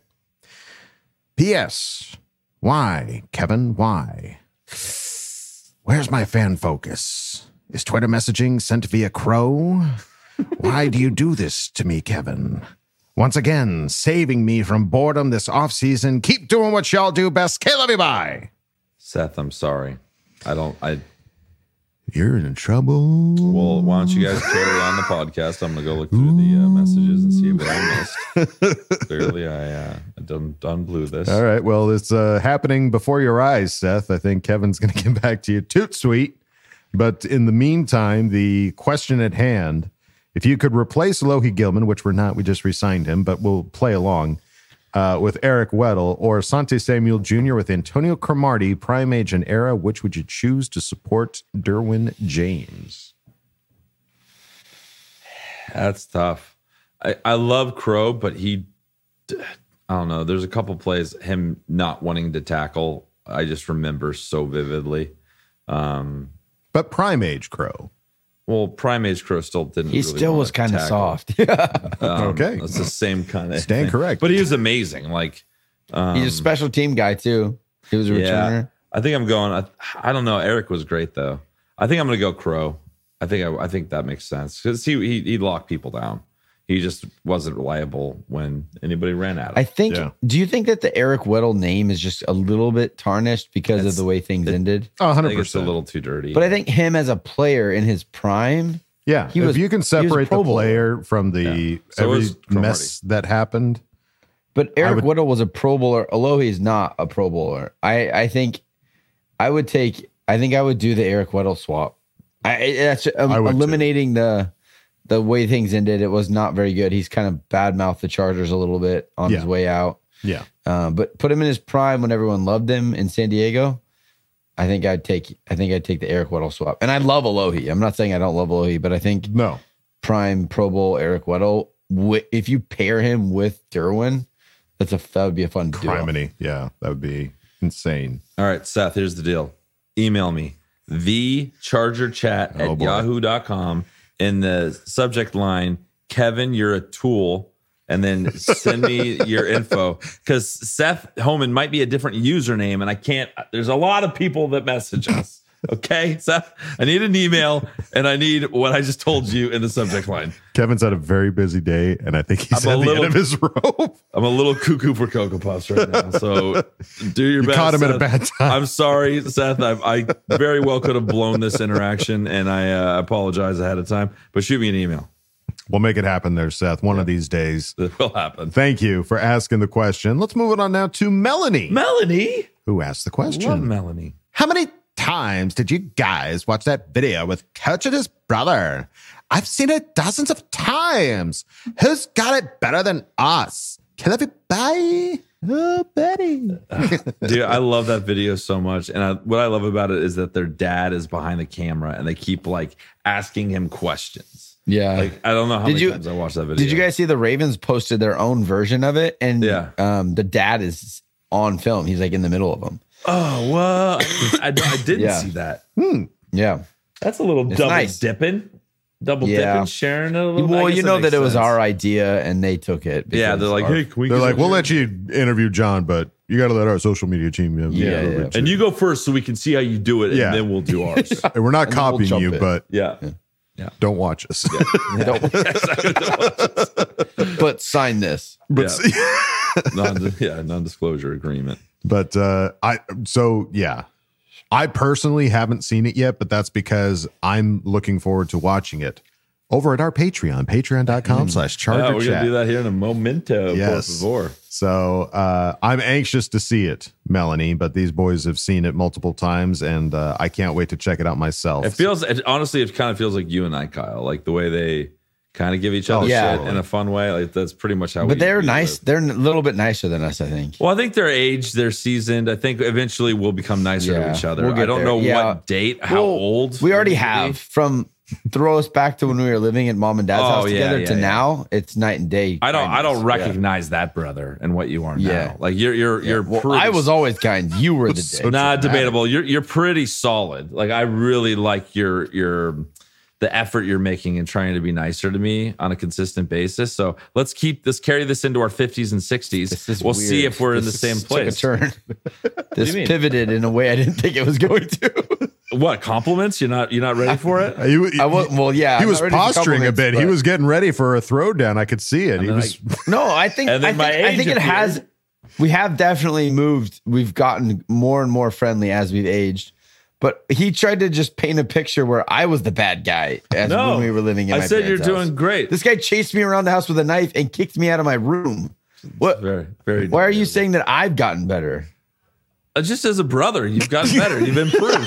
P.S. Why, Kevin, why? Where's my fan focus? Is Twitter messaging sent via Crow? Why do you do this to me, Kevin? Once again, saving me from boredom this offseason. Keep doing what y'all do best. K-Love you, bye. Seth, I'm sorry. You're in trouble. Well, why don't you guys carry on the podcast? I'm gonna go look through the messages and see what I missed. Clearly, I done blew this. All right. Well, it's happening before your eyes, Seth. I think Kevin's going to get back to you. Toot sweet. But in the meantime, the question at hand, if you could replace Alohi Gilman, which we're not, we just re-signed him, but we'll play along, with Eric Weddle, or Asante Samuel Jr. with Antonio Cromartie, prime age and era, which would you choose to support Derwin James? That's tough. I love Crow, but I don't know. There's a couple plays, him not wanting to tackle, I just remember so vividly. But prime age Crow. Well, prime age Crow still didn't. He really still was kind of soft. Okay, it's the same kind of stand correct. But he was amazing. Like he's a special team guy too. He was a returner. I think I'm going. I don't know. Eric was great though. I think I'm going to go Crow. I think that makes sense because he locked people down. He just wasn't reliable when anybody ran at him. I think. Yeah. Do you think that the Eric Weddle name is just a little bit tarnished because of the way things ended? 100%. It's a little too dirty. But I think him as a player in his prime. Yeah, if you can separate the player from the every mess that happened. But Eric Weddle was a Pro Bowler. Alohi's not a Pro Bowler. I think I would do the Eric Weddle swap. That's eliminating the way things ended. It was not very good. He's kind of badmouthed the Chargers a little bit on his way out. Yeah. But put him in his prime when everyone loved him in San Diego. I think I'd take the Eric Weddle swap. And I love Alohi. I'm not saying I don't love Alohi, but I think prime Pro Bowl Eric Weddle, if you pair him with Derwin, that would be a fun duo. Criminy. Yeah, that would be insane. All right, Seth, here's the deal. Email me, thechargerchat@yahoo.com. In the subject line, Kevin, you're a tool, and then send me your info because Seth Homan might be a different username, and I can't. There's a lot of people that message us. Okay, Seth, I need an email, and I need what I just told you in the subject line. Kevin's had a very busy day, and I think he's at the end of his rope. I'm a little cuckoo for Cocoa Puffs right now, so do your best. You caught him Seth. at a bad time. I'm sorry, Seth. I very well could have blown this interaction, and I apologize ahead of time. But shoot me an email. We'll make it happen there, Seth. One of these days. It will happen. Thank you for asking the question. Let's move it on now to Melanie. Melanie? Who asked the question? I love Melanie. How many times did you guys watch that video with Coach and his brother? I've seen it dozens of times. Who's got it better than us? Can it be Betty? Oh, Betty. Dude, I love that video so much. And what I love about it is that their dad is behind the camera and they keep like asking him questions. Yeah. Like, I don't know how many times I watched that video. Did you guys see the Ravens posted their own version of it? And the dad is on film. He's like in the middle of them. Oh, well, I didn't see that. Yeah. That's a little double dipping. Double dipping, sharing it a little bit. Well, you know that it was our idea and they took it. Yeah, they're like, hey, can we They're like, we'll let you interview John, but you got to let our social media team. Yeah. And you go first so we can see how you do it, and then we'll do ours. And we're not copying you, but don't watch us. Don't watch us. But sign this. Non-disclosure agreement. But I personally haven't seen it yet, but that's because I'm looking forward to watching it over at our Patreon, patreon.com/ChargerChat. We're going to do that here in a momento. Yes. Por favor. So I'm anxious to see it, Melanie, but these boys have seen it multiple times, and I can't wait to check it out myself. Honestly, it kind of feels like you and I, Kyle, like the way they kind of give each other shit in a fun way. Like that's pretty much how But they're nice. They're a little bit nicer than us, I think. Well, I think their age, they're seasoned. I think eventually we'll become nicer to each other. I don't know what date, how old. We already have. From throw us back to when we were living at mom and dad's house together to now, it's night and day. I don't recognize that, brother, and what you are now. Like you're well, I was always kind. You were the dick. Not debatable. You're pretty solid. Like I really like the effort you're making and trying to be nicer to me on a consistent basis. So let's carry this into our 50s and 60s. We'll see if we're in the same place. Took a turn. This pivoted in a way I didn't think it was going to. What, compliments? You're not ready for it? He was posturing a bit. He was getting ready for a throwdown. I could see it. I think it has. We have definitely moved. We've gotten more and more friendly as we've aged. But he tried to just paint a picture where I was the bad guy when we were living in my said you're parents' doing house. great. This guy chased me around the house with a knife and kicked me out of my room. What? Very, very. Why are you saying that I've gotten better? Just as a brother, you've gotten better. You've improved.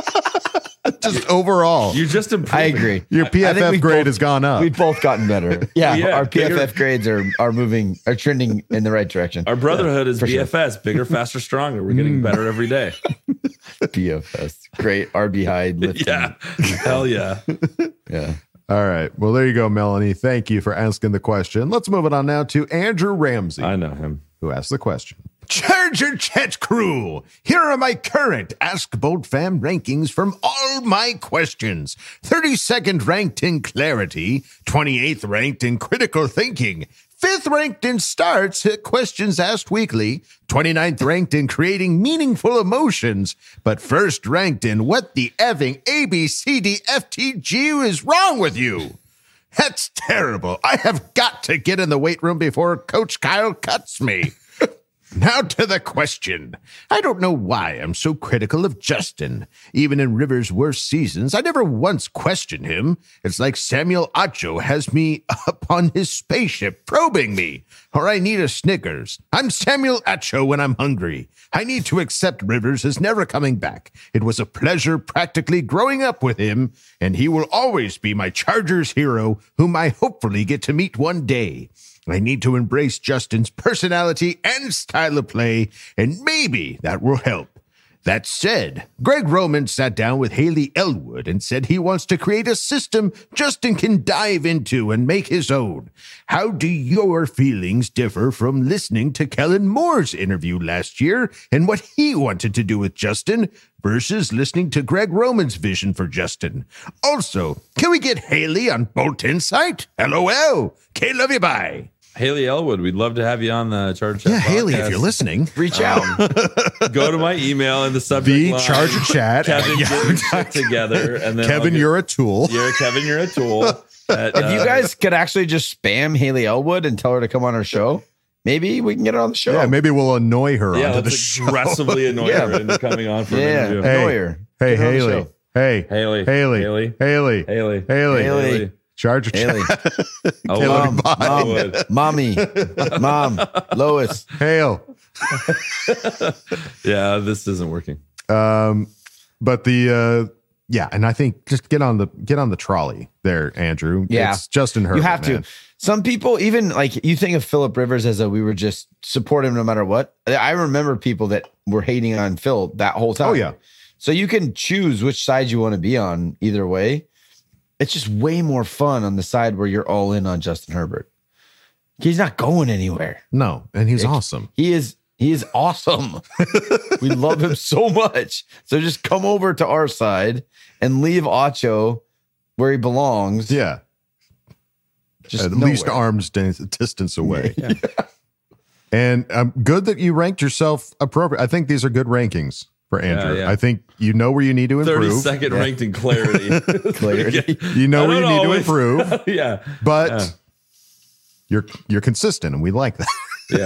Just overall. You're just improving. I agree. Your PFF grade has gone up. We've both gotten better. Yeah, Yeah, our bigger- PFF grades are trending in the right direction. Our brotherhood is for sure. BFS, bigger, faster, stronger. We're getting better every day. BFS, great RB Hyde lifting. Yeah, hell yeah. Yeah. All right. Well, there you go, Melanie. Thank you for asking the question. Let's move it on now to Andrew Ramsey. I know him. Who asked the question. Charger Chat Crew, here are my current Ask Bolt Fam rankings from all my questions. 32nd ranked in clarity, 28th ranked in critical thinking, 5th ranked in starts, questions asked weekly, 29th ranked in creating meaningful emotions, but first ranked in what the effing ABCDFTG is wrong with you. That's terrible. I have got to get in the weight room before Coach Kyle cuts me. Now to the question. I don't know why I'm so critical of Justin. Even in Rivers' worst seasons, I never once questioned him. It's like Samuel Acho has me up on his spaceship probing me, or I need a Snickers. I'm Samuel Acho when I'm hungry. I need to accept Rivers is never coming back. It was a pleasure practically growing up with him, and he will always be my Chargers hero, whom I hopefully get to meet one day. I need to embrace Justin's personality and style of play, and maybe that will help. That said, Greg Roman sat down with Haley Elwood and said he wants to create a system Justin can dive into and make his own. How do your feelings differ from listening to Kellen Moore's interview last year and what he wanted to do with Justin versus listening to Greg Roman's vision for Justin? Also, can we get Haley on Bolt Insight? LOL. Okay, love you, bye. Haley Elwood, we'd love to have you on the Charger Chat. Yeah, Haley, podcast. if you're listening, reach out. Go to my email in the subject the line. Charger Chat. Kevin, get shit together, and then Kevin, you're a tool. Kevin, you're a tool. If you guys could actually just spam Haley Elwood and tell her to come on our show, maybe we can get her on the show. Yeah, maybe we'll annoy her onto the let's show. aggressively annoy her into coming on for an interview. Annoy her. Hey, Get her on the Haley. show. Hey, Haley. Haley. Haley. Haley. Haley. Haley. Haley. Charger Haley. Chat. Oh, Mom, mommy, mom, Lois. Hail. Yeah, this isn't working. But the and I think just get on the trolley there, Andrew. Yeah. It's Justin Herbert. You have man. to. Some people, even like you think of Phillip Rivers as we were just support him no matter what. I remember people that were hating on Phil that whole time. Oh, yeah. So you can choose which side you want to be on either way. It's just way more fun on the side where you're all in on Justin Herbert. He's not going anywhere. No, and he's awesome. He is awesome. We love him so much. So just come over to our side and leave Acho where he belongs. Yeah. Just At nowhere. least arm's distance away. And good that you ranked yourself appropriate. I think these are good rankings for Andrew. Yeah. I think you know where you need to improve. 32nd ranked in clarity. Clarity. You know I where you don't need always- to improve. Yeah. But you're consistent, and we like that.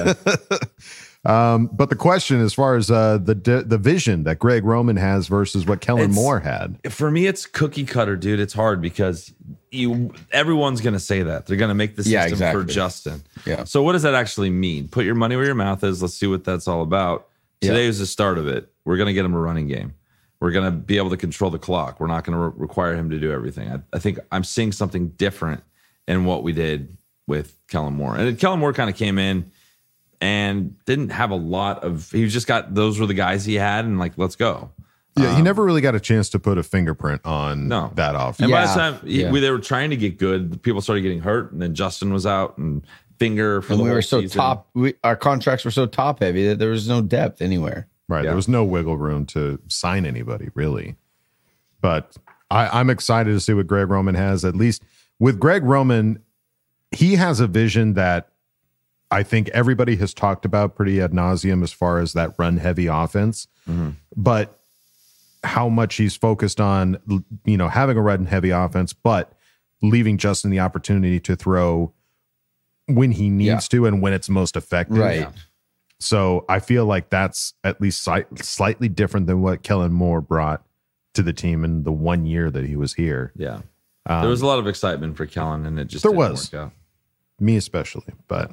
Yeah. But the question, as far as the vision that Greg Roman has versus what Kellen Moore had, For me, it's cookie cutter, dude. It's hard because everyone's going to say that. They're going to make the system for Justin. Yeah. So what does that actually mean? Put your money where your mouth is. Let's see what that's all about. Today was the start of it. We're going to get him a running game. We're going to be able to control the clock. We're not going to require him to do everything. I think I'm seeing something different in what we did with Kellen Moore. And Kellen Moore kind of came in and didn't have a lot of, he just got, those were the guys he had, and like, let's go. yeah, he never really got a chance to put a fingerprint on No. that offense. And by Yeah. the time they were trying to get good, people started getting hurt, and then Justin was out and Finger for And the we whole were so season. our contracts were so top heavy that there was no depth anywhere. Right. Yeah. There was no wiggle room to sign anybody, really. But I'm excited to see what Greg Roman has. At least with Greg Roman, he has a vision that I think everybody has talked about pretty ad nauseum as far as that run-heavy offense. Mm-hmm. But how much he's focused on, having a run-heavy offense, but leaving Justin the opportunity to throw when he needs to and when it's most effective. Right. So I feel like that's at least slightly different than what Kellen Moore brought to the team in the 1 year that he was here. Yeah. There was a lot of excitement for Kellen, and it just there didn't was. work out. Me especially. But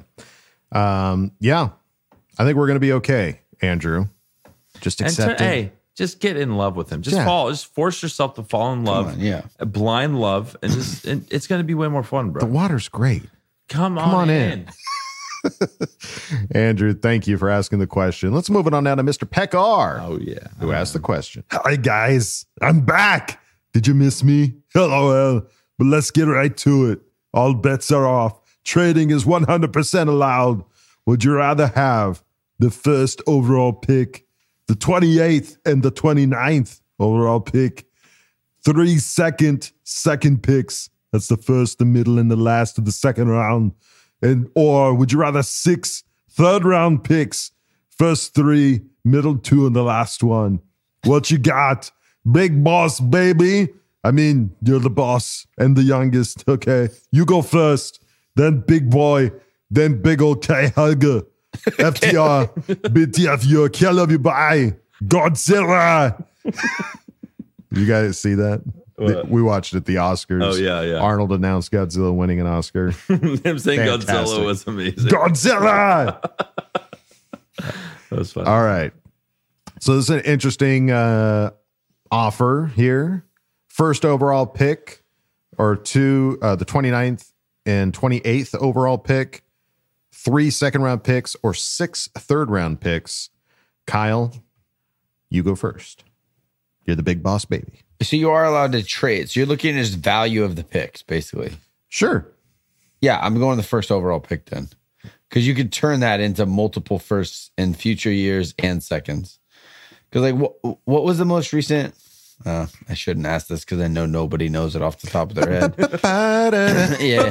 yeah, I think we're going to be okay, Andrew. Just accept it. Just get in love with him. Just force yourself to fall in love. A blind love, and it's going to be way more fun, bro. The water's great. Come on in. Andrew, thank you for asking the question. Let's move it on now to Mr. Pekar. Oh, yeah. Who asked the question. Hi, guys. I'm back. Did you miss me? LOL. But let's get right to it. All bets are off. Trading is 100% allowed. Would you rather have the first overall pick, the 28th and the 29th overall pick, 3 second picks? That's the first, the middle, and the last of the second round. Or would you rather 6 third-round picks, first 3, middle 2, and the last one? What you got? Big boss, baby. I mean, you're the boss and the youngest. Okay, you go first, then big boy, then big old K-Hugger. FTR, BTFU, I love you, bye. Godzilla. You guys see that? What? We watched it at the Oscars. Oh, yeah. Arnold announced Godzilla winning an Oscar. Him saying Fantastic. Godzilla was amazing. Godzilla! That was fun. All right. So this is an interesting offer here. First overall pick or the 29th and 28th overall pick, 3 second-round picks or 6 third-round picks. Kyle, you go first. You're the big boss, baby. So you are allowed to trade. So you're looking at just value of the picks, basically. Sure. Yeah, I'm going the first overall pick then. Because you could turn that into multiple firsts in future years and seconds. Because like, what was the most recent? I shouldn't ask this because I know nobody knows it off the top of their head. Yeah.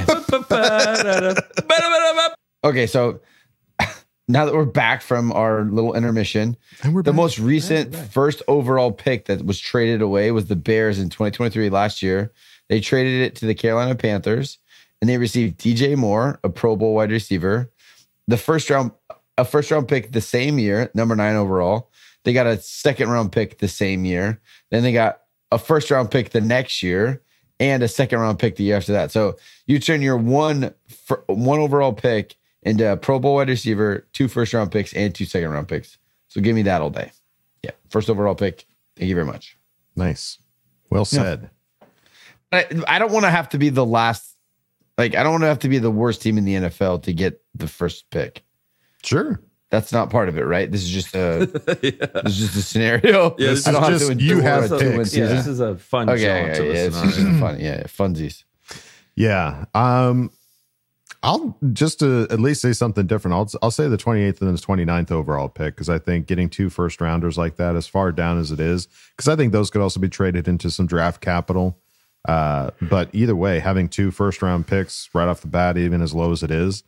Okay, so now that we're back from our little intermission, the most recent first overall pick that was traded away was the Bears in 2023 last year. They traded it to the Carolina Panthers, and they received DJ Moore, a Pro Bowl wide receiver, a first round pick the same year, number 9 overall. They got a second round pick the same year. Then they got a first round pick the next year and a second round pick the year after that. So you turn your one overall pick into a Pro Bowl wide receiver, 2 first round picks, and 2 second round picks. So give me that all day. Yeah. First overall pick. Thank you very much. Nice. Well said. I don't want to have to be the last. Like, I don't want to have to be the worst team in the NFL to get the first pick. Sure. That's not part of it, right? This is just a this is just a scenario. Yeah, this is just you have picks. Yeah, this is a fun challenge. It's just fun. Yeah, funsies. Yeah. I'll just to at least say something different. I'll say the 28th and then the 29th overall pick because I think getting 2 first rounders like that, as far down as it is, because I think those could also be traded into some draft capital. But either way, having 2 first round picks right off the bat, even as low as it is,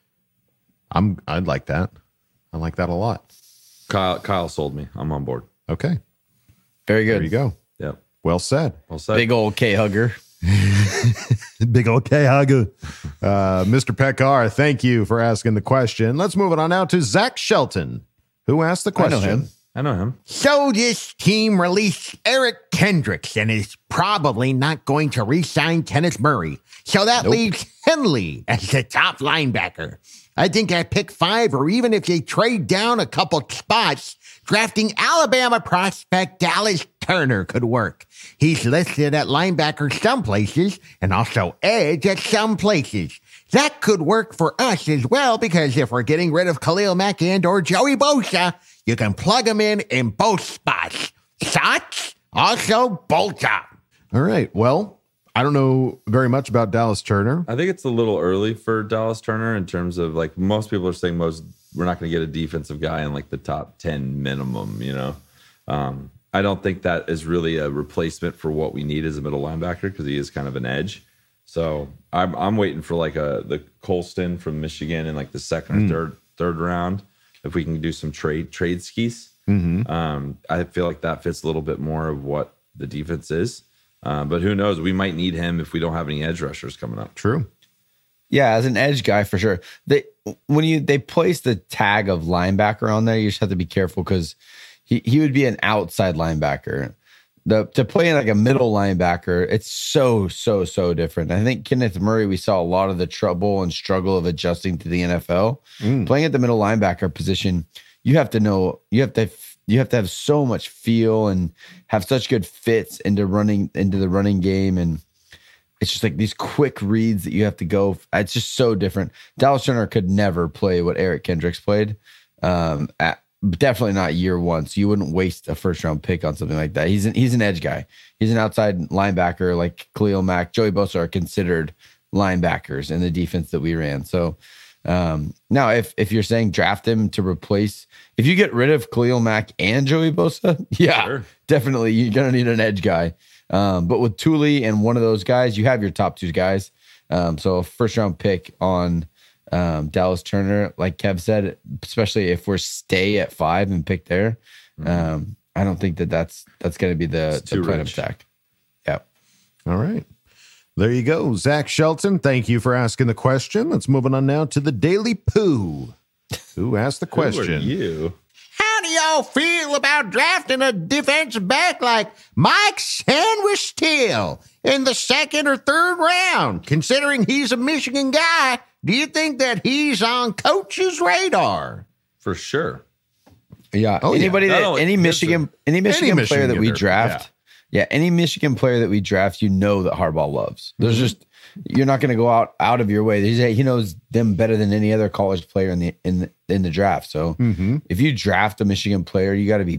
I'd like that. I like that a lot. Kyle sold me. I'm on board. Okay. Very good. There you go. Yep. Well said. Well said. Big old K-hugger. Big old K-hugger. Mr. Pekar, thank you for asking the question. Let's move it on now to Zach Shelton, who asked the question. I know him. So this team released Eric Kendricks and is probably not going to re-sign Kenneth Murray. So that leaves Henley as the top linebacker. I think at pick 5, or even if they trade down a couple spots, drafting Alabama prospect Dallas Turner could work. He's listed at linebacker some places and also edge at some places. That could work for us as well because if we're getting rid of Khalil Mack and or Joey Bosa, you can plug them in both spots. Shots, also bolt up. All right. Well, I don't know very much about Dallas Turner. I think it's a little early for Dallas Turner in terms of like most people are saying we're not going to get a defensive guy in like the top 10 minimum, you know. I don't think that is really a replacement for what we need as a middle linebacker because he is kind of an edge. So I'm waiting for like the Colston from Michigan in like the second or third round if we can do some trade skis. I feel like that fits a little bit more of what the defense is. But who knows? We might need him if we don't have any edge rushers coming up. True. Yeah, as an edge guy, for sure. when they place the tag of linebacker on there, you just have to be careful because he would be an outside linebacker. To play in like a middle linebacker, it's so different. I think Kenneth Murray, we saw a lot of the trouble and struggle of adjusting to the NFL. Playing at the middle linebacker position, you have to have so much feel and have such good fits into the running game, and it's just like these quick reads that you have to go. It's just so different. Dallas Turner could never play what Eric Kendricks played. Definitely not year one. So you wouldn't waste a first round pick on something like that. He's an edge guy. He's an outside linebacker like Khalil Mack. Joey Bosa are considered linebackers in the defense that we ran. So now if you're saying draft him to replace, if you get rid of Khalil Mack and Joey Bosa, definitely you're going to need an edge guy. But with Thule and one of those guys, you have your top 2 guys. So a first round pick on Dallas Turner, like Kev said, especially if we're stay at 5 and pick there, I don't think that's going to be the plan of attack. Yep. All right. There you go. Zach Shelton, thank you for asking the question. Let's move on now to the Daily Pooh, who asked the question. Who are you? How do y'all feel about drafting a defensive back like Mike Sandwich-Steele in the 2nd or 3rd round? Considering he's a Michigan guy, do you think that he's on coach's radar? For sure. Yeah. Any Michigan player that we draft. Yeah, any Michigan player that we draft, you know that Harbaugh loves. There's just you're not going to go out of your way. He knows them better than any other college player in the draft. So if you draft a Michigan player, you got to be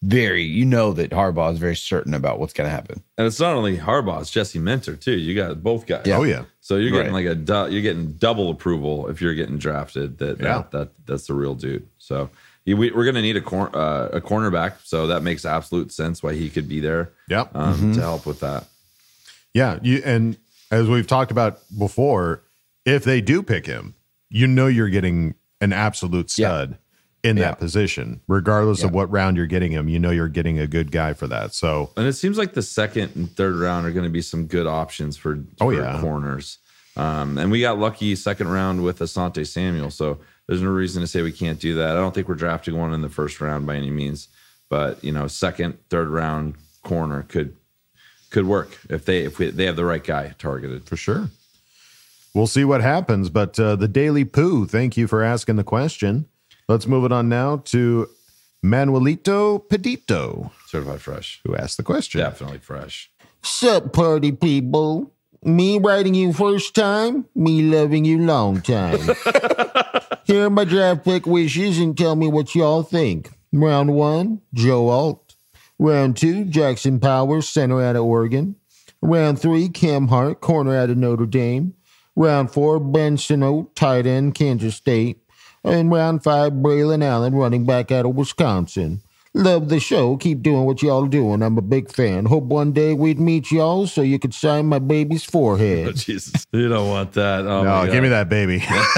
that Harbaugh is very certain about what's going to happen. And it's not only Harbaugh, it's Jesse Minter too. You got both guys. Yeah. Oh yeah. So you're getting you're getting double approval if you're getting drafted. That's the real dude. So we're going to need a cornerback. So that makes absolute sense why he could be there. Yep. To help with that. Yeah. And as we've talked about before, if they do pick him, you're getting an absolute stud in that position, regardless of what round you're getting him. You're getting a good guy for that. So, and it seems like the 2nd and 3rd round are going to be some good options for corners. And we got lucky 2nd round with Asante Samuel. So there's no reason to say we can't do that. I don't think we're drafting one in the 1st round by any means, but 2nd, 3rd round corner could work if they have the right guy targeted. For sure. We'll see what happens. But the Daily Pooh, thank you for asking the question. Let's move it on now to Manuelito Pedito, certified fresh, who asked the question. Definitely fresh. Sup, party people? Me writing you first time, me loving you long time. Here are my draft pick wishes and tell me what y'all think. Round 1, Joe Alt. Round 2, Jackson Powers, center out of Oregon. Round 3, Cam Hart, corner out of Notre Dame. Round 4, Ben Sino, tight end, Kansas State. And round 5, Braylon Allen, running back out of Wisconsin. Love the show. Keep doing what y'all doing. I'm a big fan. Hope one day we'd meet y'all so you could sign my baby's forehead. Oh, Jesus. You don't want that. Oh, no, give me that baby.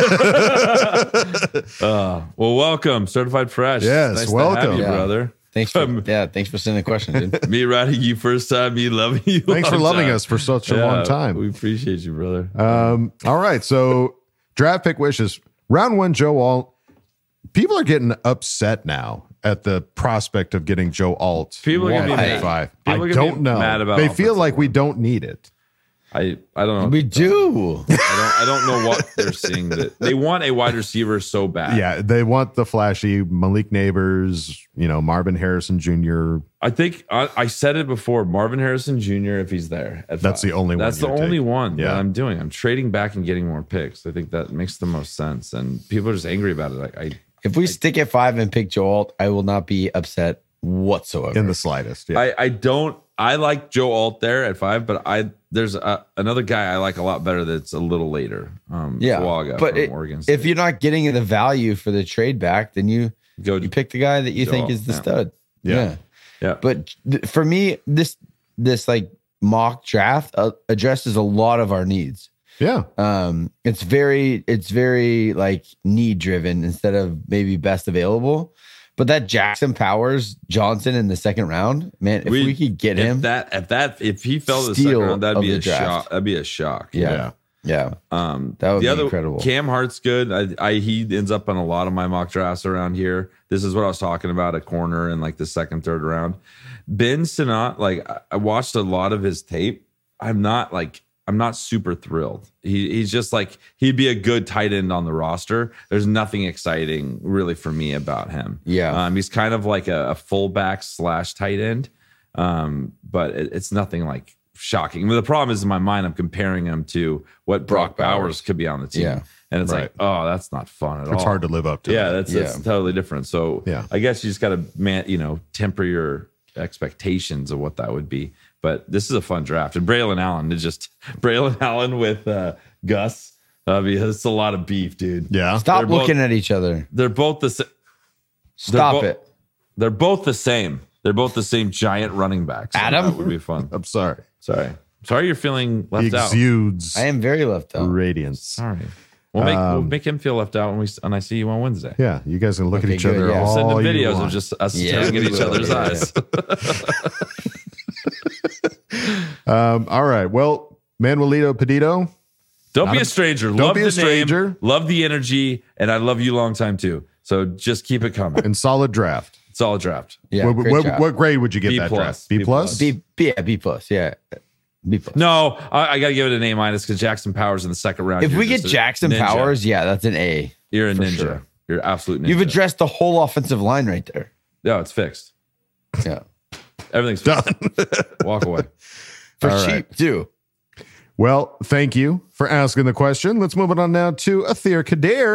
Well, welcome. Certified Fresh. Yes, nice welcome. to have you, brother. Thanks for sending the question, dude. Me writing you first time, me loving you. Thanks for loving us for such a long time. We appreciate you, brother. All right. So draft pick wishes. Round 1, Joe Alt. People are getting upset now at the prospect of getting Joe Alt. People are going to be mad. I don't know. Mad about they feel like we don't need it. I don't know. We do. I don't know what they're seeing. That they want a wide receiver so bad. Yeah, they want the flashy Malik Neighbors, Marvin Harrison Jr. I think I said it before. Marvin Harrison Jr. If he's there, that's the only one. That's the only one that I'm doing. I'm trading back and getting more picks. I think that makes the most sense. And people are just angry about it. If we stick at 5 and pick Joe Alt, I will not be upset whatsoever in the slightest. Yeah. I don't. I like Joe Alt there at 5, but there's another guy I like a lot better that's a little later. Fuaga from Oregon State. If you're not getting the value for the trade back, then you pick the guy that you think is the stud. Yeah. But for me, this like mock draft addresses a lot of our needs. Yeah. It's very like need driven instead of maybe best available. But that Jackson Powers Johnson in the 2nd round, man, if we could get him, if he fell to the 2nd round, that'd be a shock. That'd be a shock. Yeah. Yeah. That would be incredible. Cam Hart's good. He ends up on a lot of my mock drafts around here. This is what I was talking about, a corner in like the second, third round. Ben Sinnott, like I watched a lot of his tape. I'm not super thrilled. He's just like, he'd be a good tight end on the roster. There's nothing exciting really for me about him. Yeah. He's kind of like a fullback / tight end. But it's nothing like shocking. The problem is in my mind, I'm comparing him to what Brock Bowers could be on the team. Yeah. And it's like, oh, that's not fun at all. It's hard to live up to. Yeah, that's totally different. So I guess you just got to, temper your expectations of what that would be. But this is a fun draft. And Braylon Allen with Gus. It's a lot of beef, dude. Yeah. Stop looking at each other. They're both the same. Stop it. They're both the same. They're both the same giant running backs. So Adam? That would be fun. I'm sorry. Sorry you're feeling left out. Exudes. I am very left out. Radiance. Sorry. We'll make him feel left out when I see you on Wednesday. Yeah, you guys can look at each other. We'll send all him you videos want. of just us staring at each other's eyes. All right. Well, Manuelito Pedito. Don't be a stranger. Don't Love be the a stranger. Name, love the energy, and I love you long time too. So just keep it coming. And solid draft. Solid draft. Yeah. What grade would you give that draft? B plus? B plus. Yeah. B plus. No, I got to give it an A minus because Jackson Powers in the second round. If we get Jackson Powers, yeah, that's an A. You're a ninja. Sure. You're absolute ninja. You've addressed the whole offensive line right there. Yeah, it's fixed. Yeah. Everything's done. Walk away. For cheap, too. Well, thank you for asking the question. Let's move it on now to Athir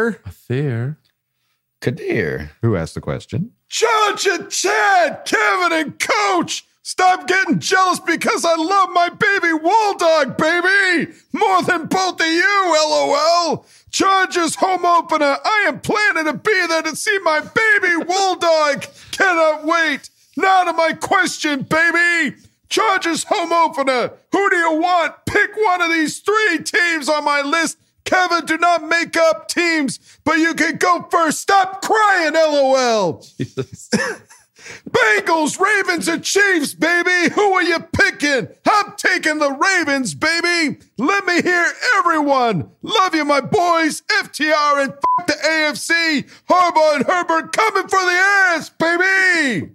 Kadir. Who asked the question? Judge and Chad, Kevin and Coach, stop getting jealous because I love my baby Wall Dog, baby, more than both of you, LOL. Chargers home opener. I am planning to be there to see my baby Wall Dog. Cannot wait. Now to my question, baby. Chargers home opener. Who do you want? Pick one of these 3 teams on my list. Kevin, do not make up teams, but you can go first. Stop crying, LOL. Bengals, Ravens, and Chiefs, baby. Who are you picking? I'm taking the Ravens, baby. Let me hear everyone. Love you, my boys. FTR and fuck the AFC. Harbaugh and Herbert coming for the ass, baby.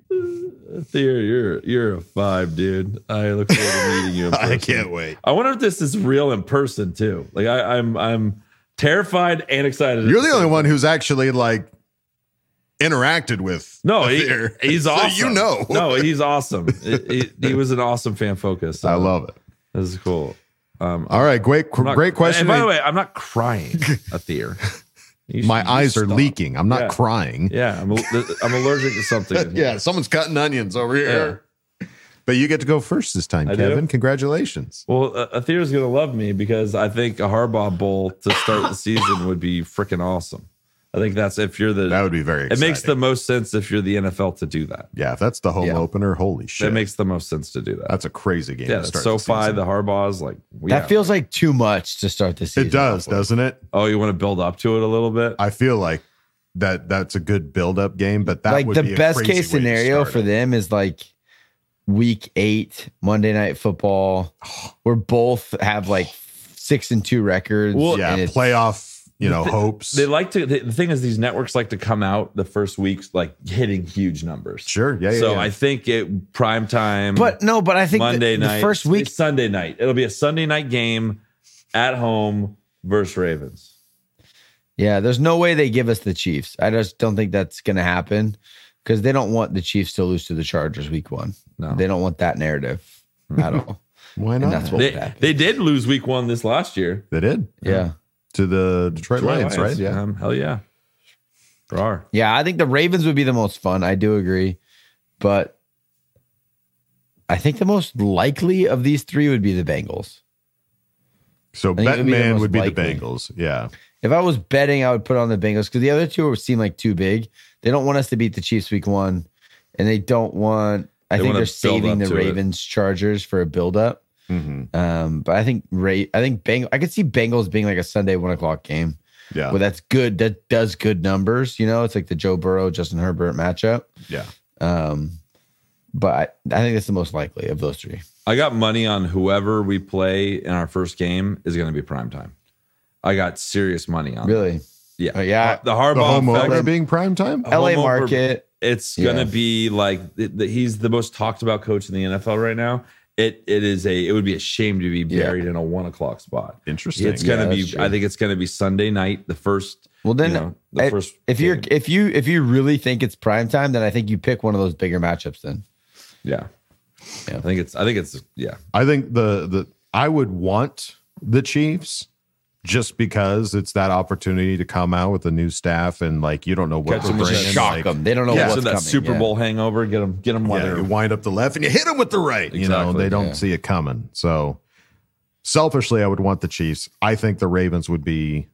Theo, you're a 5, dude. I look forward to meeting you in person. I can't wait. I wonder if this is real in person too. Like I'm terrified and excited. You're the only one who's actually like interacted with. No, he's awesome. So you know. No, he's awesome. He was an awesome fan focus. I love it. This is cool. All right, great question. And by the way, I'm not crying, Athir. My eyes are leaking. I'm not crying. Yeah, I'm allergic to something. Yeah, someone's cutting onions over here. Yeah. But you get to go first this time, Kevin. Congratulations. Well, Athir's going to love me because I think a Harbaugh Bowl to start the season would be freaking awesome. I think that would be very exciting. It makes the most sense if you're the NFL to do that. Yeah, if that's the home opener, holy shit. It makes the most sense to do that. That's a crazy game to start SoFi, the Harbaughs, like that feels like too much to start the season. It does, doesn't it? Oh, you want to build up to it a little bit? I feel like that's a good build-up game, but that like would the be a best crazy case way to scenario start for them is like week 8, Monday Night Football, where both have like 6-2 records. Well, yeah, playoff. Hopes. They like to. The thing is, these networks like to come out the first weeks like hitting huge numbers. Sure, yeah. So I think prime time. But I think Monday night, the first week, Sunday night. It'll be a Sunday night game at home versus Ravens. Yeah, there's no way they give us the Chiefs. I just don't think that's going to happen because they don't want the Chiefs to lose to the Chargers week 1. No, they don't want that narrative at all. Why not? And that's what they did lose week 1 this last year. They did. Yeah. To the Detroit Lions, right? Yeah. Hell yeah. Rawr. Yeah, I think the Ravens would be the most fun. I do agree. But I think the most likely of these 3 would be the Bengals. So betting man would be the Bengals. Yeah. If I was betting, I would put on the Bengals because the other 2 seem like too big. They don't want us to beat the Chiefs week 1. And they don't want, I think they're saving the Ravens Chargers for a buildup. Mm-hmm. But I think I could see Bengals being like a Sunday 1:00 game. Yeah, well, that's good. That does good numbers. It's like the Joe Burrow, Justin Herbert matchup. Yeah. But I think that's the most likely of those 3. I got money on whoever we play in our first game is going to be primetime. I got serious money on. Really? Yeah. Yeah. The Harbaugh home effect, opener being prime time. LA home opener, market. It's gonna be like he's the most talked about coach in the NFL right now. It would be a shame to be buried in a 1 o'clock spot. Interesting. It's gonna be. I think it's gonna be Sunday night. The first. Well, then if you really think it's prime time, then I think you pick one of those bigger matchups. Then. Yeah. I think it's. I think I would want the Chiefs just because it's that opportunity to come out with a new staff and like you don't know what Catch to them, bring. shock them. They don't know what's so that coming. Super Bowl hangover. Get them. While You wind up the left and you hit them with the right. You know they don't see it coming. So selfishly, I would want the Chiefs. I think the Ravens would be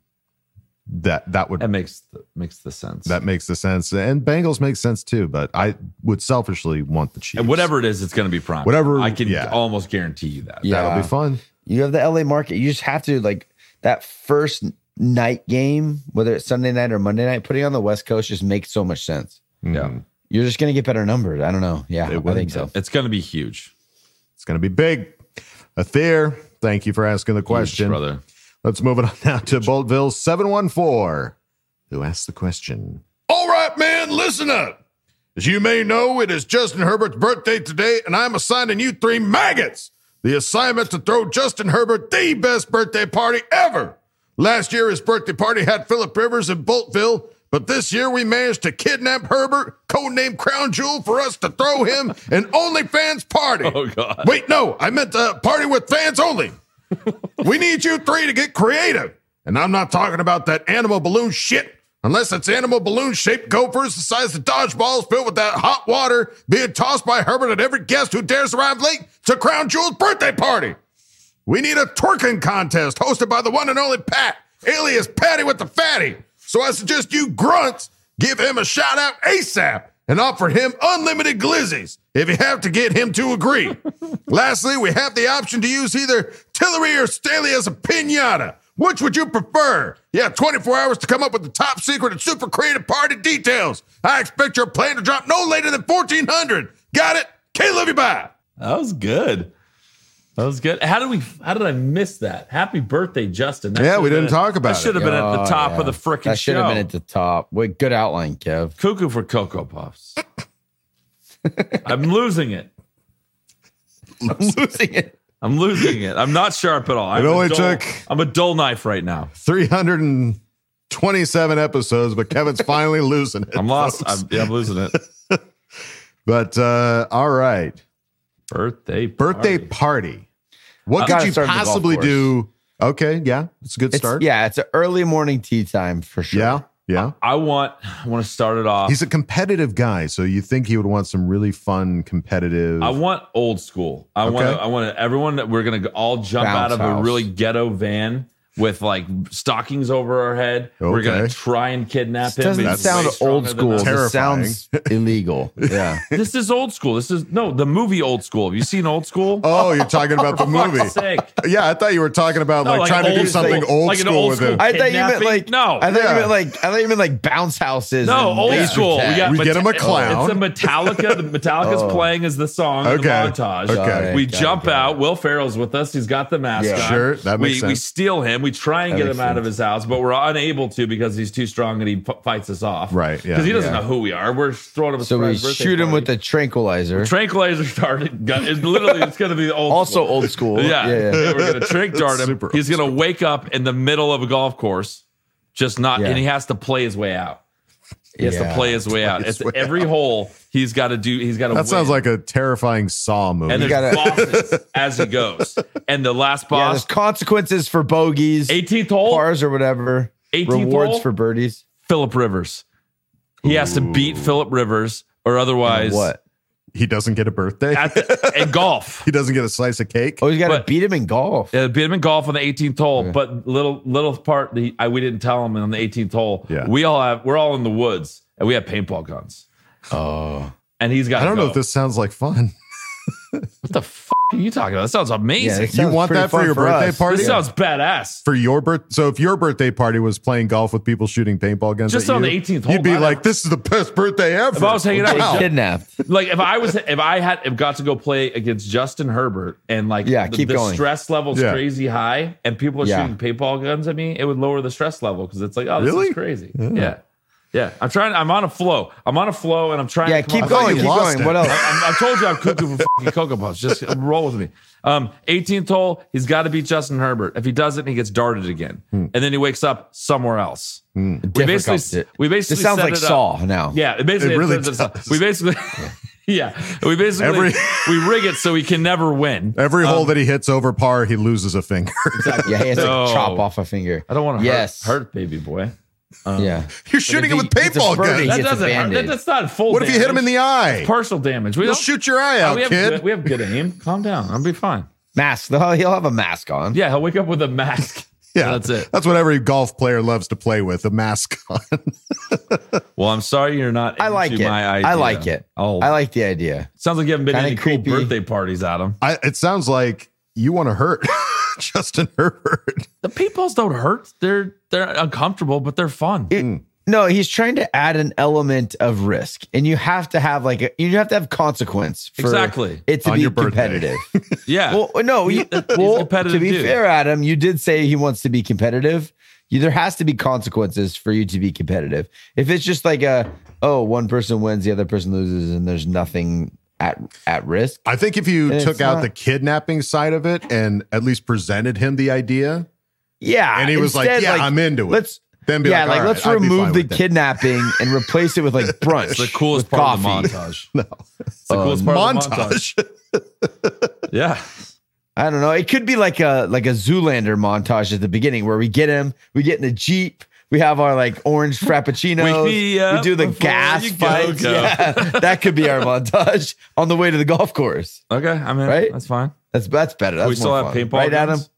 that makes the sense. That makes the sense, and Bengals makes sense too. But I would selfishly want the Chiefs. And whatever it is, it's going to be prime. Whatever I can almost guarantee you that. Yeah. That'll be fun. You have the LA market. You just have to like that first night game, whether it's Sunday night or Monday night, putting on the West Coast just makes so much sense. Yeah. You're just going to get better numbers. I don't know. Yeah, I think so. It's going to be huge. It's going to be big. Athere, thank you for asking the question. Huge, brother. Let's move it on now to Boltville 714, who asked the question. All right, man, listen up. As you may know, it is Justin Herbert's birthday today, and I'm assigning you 3 maggots the assignment to throw Justin Herbert the best birthday party ever. Last year, his birthday party had Phillip Rivers in Boltville, but this year we managed to kidnap Herbert, codenamed Crown Jewel, for us to throw him an OnlyFans party. Oh, God. Wait, no, I meant a party with fans only. We need you 3 to get creative. And I'm not talking about that animal balloon shit. Unless it's animal balloon-shaped gophers the size of dodgeballs filled with that hot water being tossed by Herbert at every guest who dares arrive late to Crown Jewel's birthday party. We need a twerking contest hosted by the one and only Pat, alias Patty with the Fatty. So I suggest you grunts give him a shout-out ASAP and offer him unlimited glizzies if you have to get him to agree. Lastly, we have the option to use either Tillery or Staley as a piñata. Which would you prefer? You have 24 hours to come up with the top secret and super creative party details. I expect your plan to drop no later than 1400. Got it? K-Love you, bye. That was good. How did I miss that? Happy birthday, Justin. We didn't talk about it. That should have been at the top of the freaking show. That should have been at the top. Wait, good outline, Kev. Cuckoo for Cocoa Puffs. I'm losing it. I'm losing it. I'm not sharp at all. I'm a dull knife right now. 327 episodes, but Kevin's finally losing it. I'm lost. I'm losing it. But all right. Birthday party. What could you possibly do? Okay, yeah. It's a good start. It's an early morning tea time for sure. Yeah. I want to start it off. He's a competitive guy, so you think he would want some really fun competitive. I want old school. I want everyone that we're gonna all jump out of a really ghetto van with like stockings over our head. We're gonna try and kidnap him. Doesn't sound old school. Terrifying. It sounds illegal. Yeah. This is old school. This is the movie Old School. Have you seen Old School? Oh, you're talking about the movie. For fuck's sake. Yeah, I thought you were talking about like trying to do something old school with him. I thought you meant like no. I thought you meant like bounce houses. No, old school. We get him a clown. It's a Metallica. The Metallica's playing as the song in the montage. Okay. We jump out. Will Ferrell's with us. He's got the mask on. Sure, that makes sense. We steal him. We try and get him out of his house, but we're unable to because he's too strong and he fights us off. Right. Yeah. Because he doesn't know who we are. We're throwing him a So we surprise birthday shoot him party. with the tranquilizer. Tranquilizer started. It's going to be old school. Old school. Yeah. We're going to trank dart him. He's going to wake up in the middle of a golf course, and he has to play his way out. He has to play his way out. It's every hole he's got to do. He's got to. That sounds like a terrifying Saw movie. And there's bosses as he goes. And the last boss, there's consequences for bogeys, 18th hole, pars or whatever. 18th rewards hole? for birdies. Phillip Rivers. He has to beat Phillip Rivers, or otherwise, what? He doesn't get a birthday in golf. He doesn't get a slice of cake. Oh, he's got to beat him in golf. Yeah, beat him in golf on the 18th hole. But little part we didn't tell him on the 18th hole. Yeah. We're all in the woods and we have paintball guns. Oh, and he's got. I don't know if this sounds like fun. What the fuck are you talking about? That sounds amazing. Yeah, You want that for your birthday us. party? This sounds badass. For your birth, so if your birthday party was playing golf with people shooting paintball guns, Just at on you, the 18th hole, you'd be not like, ever. "This is the best birthday ever." If I was hanging out with Kidnapped. like if I had got to go play against Justin Herbert and like keep the going. stress level's Yeah. crazy high and people are shooting paintball guns at me, it would lower the stress level because it's like, oh, this Really? is crazy. Yeah. I'm on a flow and I'm trying Yeah, to come keep up- going. Keep lost going. it. What else? I told you I'm cuckoo for fucking Cocoa Puffs. Just roll with me. 18th hole, he's got to beat Justin Herbert. If he doesn't, he gets darted again. And then he wakes up somewhere else. We basically This sounds set like it up. Saw now. Yeah, it basically It really we basically we basically we rig it so he can never win. Every hole that he hits over par, he loses a finger. Yeah, he has to No. chop off a finger. I don't want to Yes. hurt baby boy. Yeah. You're shooting it with it's a paintball birdie, guns. he That gets a doesn't hurt. Band-Aid. That's not full. What if you hit him in the eye? It's partial damage. We He'll don't shoot your eye out, we have kid. Good, we have good aim. Calm down. I'll be fine. Mask. He'll have a mask on. Yeah, he'll wake up with a mask. Yeah, that's it. That's what every golf player loves to play with, a mask on. Well, I'm sorry you're not. I like into it. My idea. I like it. Oh, I like the idea. sounds like you haven't been to Kinda any creepy. cool birthday parties, Adam. It sounds like you want to hurt Justin Herbert. The paintballs don't hurt. They're uncomfortable, but they're fun. No, he's trying to add an element of risk, and you have to have consequence for Exactly. it to On be your birthday. competitive. Yeah. Well, no, He's a competitive to be dude. fair, Adam, you did say he wants to be competitive. There has to be consequences for you to be competitive. If it's just like one person wins, the other person loses, and there's nothing at risk. I think if you And took it's out not- the kidnapping side of it and at least presented him the idea, Yeah, and he was like, instead, "Yeah, I'm into it." Let's Then be yeah, like, "All let's right, I'd be fine remove the with it." kidnapping and replace it with like brunch. It's the coolest with part coffee. of the montage. No, it's the coolest part of the montage. Yeah. I don't know. It could be like a Zoolander montage at the beginning where we get in the Jeep. We have our like orange frappuccinos. Wake me up We do the before gas you go, fights. go. Yeah, that could be our montage on the way to the golf course. Okay, I'm in. Right? That's fine. That's better. That's we still more have fun. paintball right, Adam? guns?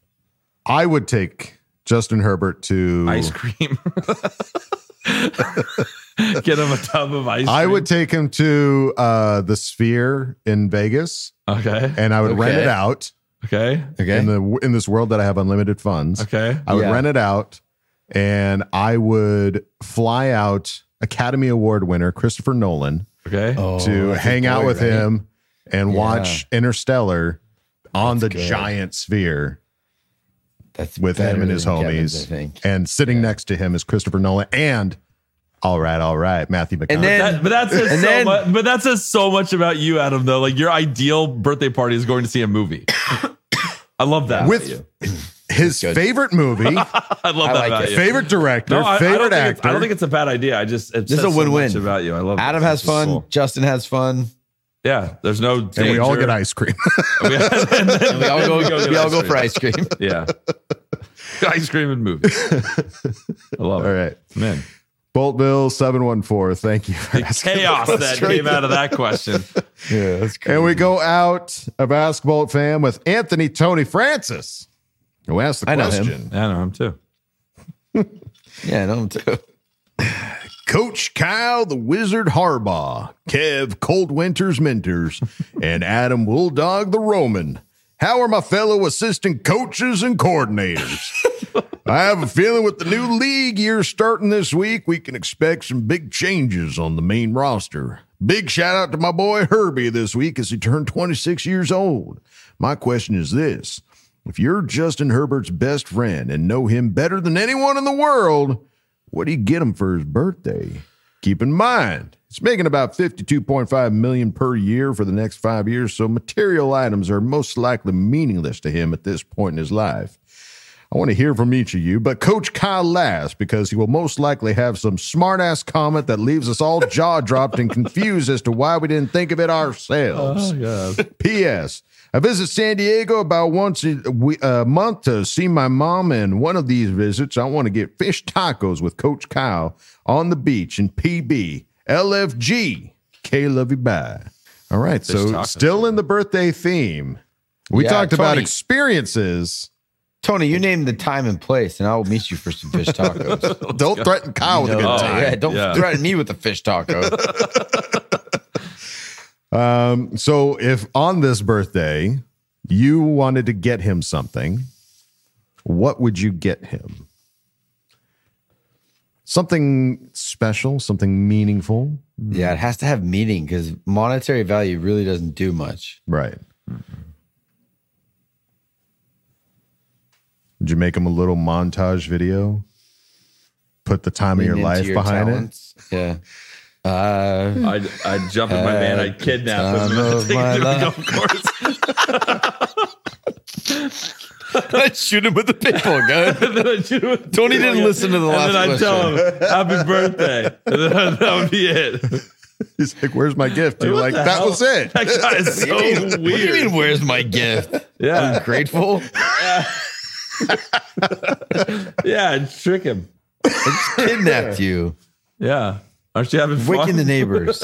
I would take Justin Herbert to Ice cream. Get him a tub of ice cream. I would take him to the Sphere in Vegas. Okay. And I would rent Okay. it out. Okay. In this world that I have unlimited funds. Okay. I would Yeah. rent it out and I would fly out Academy Award winner Christopher Nolan Okay. to hang out with him and Yeah. watch Interstellar on the good. giant Sphere That's with him better and his than Kevin's, homies. I think. And sitting next to him is Christopher Nolan and all right, Matthew McConaughey. And then But that says so much about you, Adam. Though, like your ideal birthday party is going to see a movie. I love that with about his favorite movie, you. I love that like about it. you. favorite director, No, I favorite don't think actor. I don't think it's a bad idea. It This is says a win-win. so much about you. I love Adam that. has This is fun. cool. Justin has fun. Yeah, there's no danger. and we all get ice cream. and then We all go. get We all go ice for cream. ice cream. Yeah, ice cream and movies. I love all it, right. man. Boltville 714. Thank you. For The asking chaos that that question. came out of that question. Yeah, that's And we go out a basketball fan with Anthony Tony Francis, who asked the I know him. question. I know him too. Yeah, no, too. Coach Kyle the Wizard Harbaugh, Kev Cold Winters Mentors, and Adam Bulldog the Roman. How are my fellow assistant coaches and coordinators? I have a feeling with the new league year starting this week, we can expect some big changes on the main roster. Big shout out to my boy Herbie this week as he turned 26 years old. My question is this. If you're Justin Herbert's best friend and know him better than anyone in the world, what do you get him for his birthday? Keep in mind, it's making about $52.5 million per year for the next 5 years, so material items are most likely meaningless to him at this point in his life. I want to hear from each of you, but Coach Kyle last because he will most likely have some smart-ass comment that leaves us all jaw-dropped and confused as to why we didn't think of it ourselves. P.S. I visit San Diego about once a month to see my mom, and one of these visits, I want to get fish tacos with Coach Kyle on the beach in PB, LFG, K-Love you bye. All right, Fish so tacos. still in the birthday theme. We Yeah, talked about Tony. experiences. Tony, you name the time and place, and I will meet you for some fish tacos. Don't threaten Kyle with a good No, time. yeah, don't threaten me with a fish taco. So if on this birthday you wanted to get him something, what would you get him? Something special, something meaningful. Yeah, it has to have meaning because monetary value really doesn't do much. Right. Would you make him a little montage video? Put the time of your life behind it? Yeah. I'd jump in my van, I'd kidnap him, and I'd take him to the golf course. I'd shoot him with the paintball gun. And then I'd shoot him with Tony didn't listen to the last question. And then I'd tell him, happy birthday. And then that would be it. He's like, where's my gift? You're like, that hell? was it. That guy is so weird. What do you mean, where's my gift? Yeah. Ungrateful? Yeah, I'd trick him. I just kidnapped you. Yeah. Aren't you having fun? Waking the neighbors.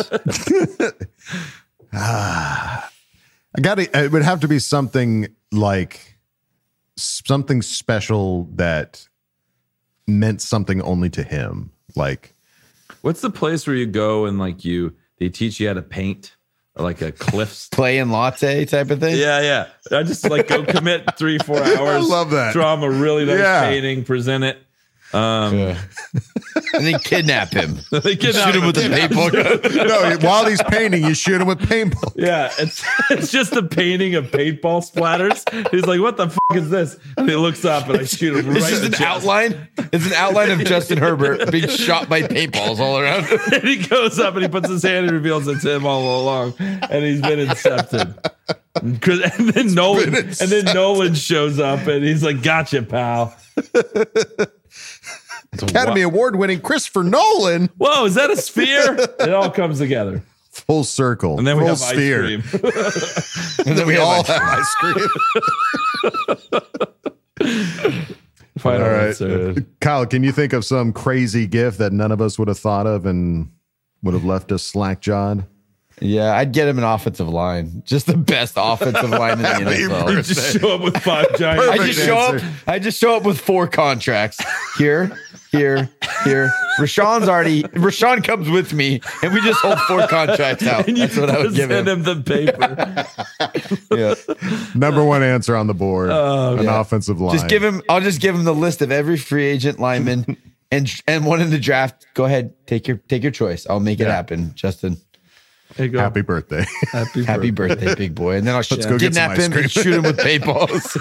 It would have to be something like something special that meant something only to him. Like, what's the place where you go and like they teach you how to paint, or like a cliffs play and latte type of thing? Yeah. I just like go commit 3-4 hours. I love that. Draw him a really nice painting, present it. And then kidnap him. They shoot him with a paintball gun. No, while he's painting, you shoot him with paintball. Yeah, it's just the painting of paintball splatters. He's like, "What the fuck is this?" And he looks up, and I shoot him. It's just an outline. It's an outline of Justin Herbert being shot by paintballs all around him. And he goes up and he puts his hand and reveals it's him all along, and he's been incepted. And then Nolan shows up and he's like, "Gotcha, pal." Academy Award-winning Christopher Nolan. Whoa, is that a sphere? It all comes together. Full circle. And then we Full have sphere. ice cream. And then we all have ice cream. Final all right. answer. Kyle, can you think of some crazy gift that none of us would have thought of and would have left us slack-jawed? Yeah, I'd get him an offensive line. Just the best offensive line in the NFL. You just show up with 5 giant. I just show up with 4 contracts. Here. Rashawn comes with me, and we just hold 4 contracts out. That's what I would give him. Send him the paper. Yeah. Number one answer on the board. An offensive line. I'll just give him the list of every free agent lineman and one in the draft. Go ahead, take your choice. I'll make it happen, Justin. Happy birthday. Happy birthday, big boy. And then I'll go kidnap him and shoot him with paintballs.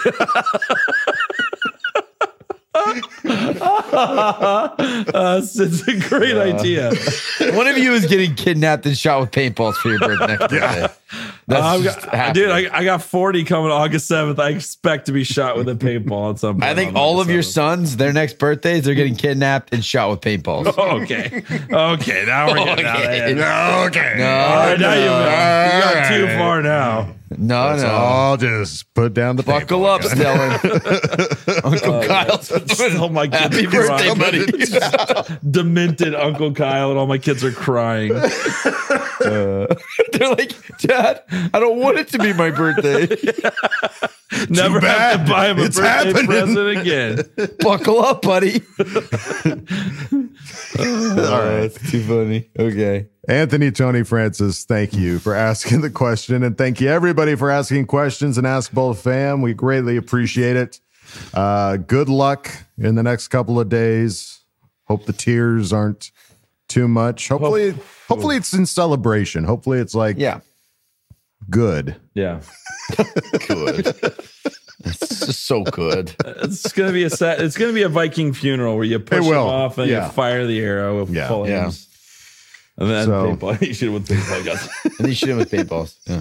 It's a great idea. One of you is getting kidnapped and shot with paintballs for your birthday next birthday. Dude, I got 40 coming August 7th. I expect to be shot with a paintball at some point. I think all of your sons, their next birthdays, they're getting kidnapped and shot with paintballs. Okay, now we're getting out of here. Okay. No, All right, now you got too far now. No. I'll just put down the Buckle up, Stellan. Uncle Kyle's Oh my kids happy are birthday, crying. buddy. Demented Uncle Kyle and all my kids are crying. They're like, Dad, I don't want it to be my birthday. Never have to buy him a It's birthday happening. present again. Buckle up, buddy. All right. That's too funny. Okay. Anthony Tony Francis, thank you for asking the question. And thank you, everybody, for asking questions and Ask Bold Fam. We greatly appreciate it. Good luck in the next couple of days. Hope the tears aren't too much. Hopefully it's in celebration. Hopefully it's like good. Yeah. Good. It's just so good. It's gonna be a Viking funeral where you push him off and you fire the arrow with flames. And then paintball. You shoot him with paintball guns. And then you shoot him with paintballs. Yeah.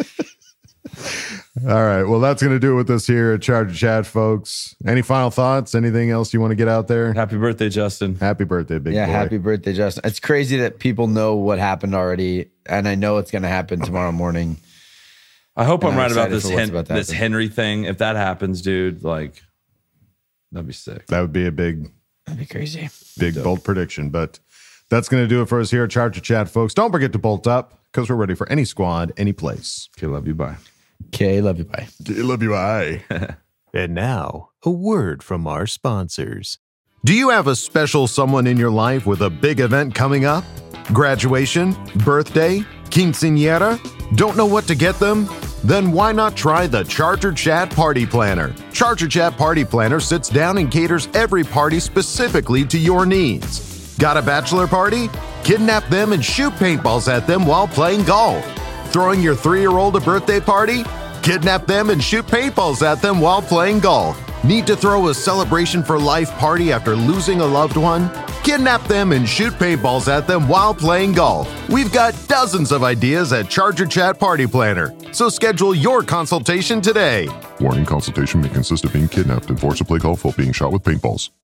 All right. Well, that's going to do it with us here at Charger Chat, folks. Any final thoughts? Anything else you want to get out there? Happy birthday, Justin. Happy birthday, big boy. Yeah, happy birthday, Justin. It's crazy that people know what happened already, and I know it's going to happen tomorrow morning. I hope I'm right about this about this Henry thing. If that happens, dude, like that'd be sick. That would be a big, that'd be crazy. Big, bold prediction. But that's going to do it for us here at Charger Chat, folks. Don't forget to bolt up because we're ready for any squad, any place. Okay, love you, bye. Okay, love you, bye. Love you, bye. And now, a word from our sponsors. Do you have a special someone in your life with a big event coming up? Graduation, birthday, Quinceañera? Don't know what to get them? Then why not try the Charger Chat Party Planner? Charger Chat Party Planner sits down and caters every party specifically to your needs. Got a bachelor party? Kidnap them and shoot paintballs at them while playing golf. Throwing your 3-year-old a birthday party? Kidnap them and shoot paintballs at them while playing golf. Need to throw a celebration for life party after losing a loved one? Kidnap them and shoot paintballs at them while playing golf. We've got dozens of ideas at Charger Chat Party Planner, so schedule your consultation today. Warning: consultation may consist of being kidnapped and forced to play golf while being shot with paintballs.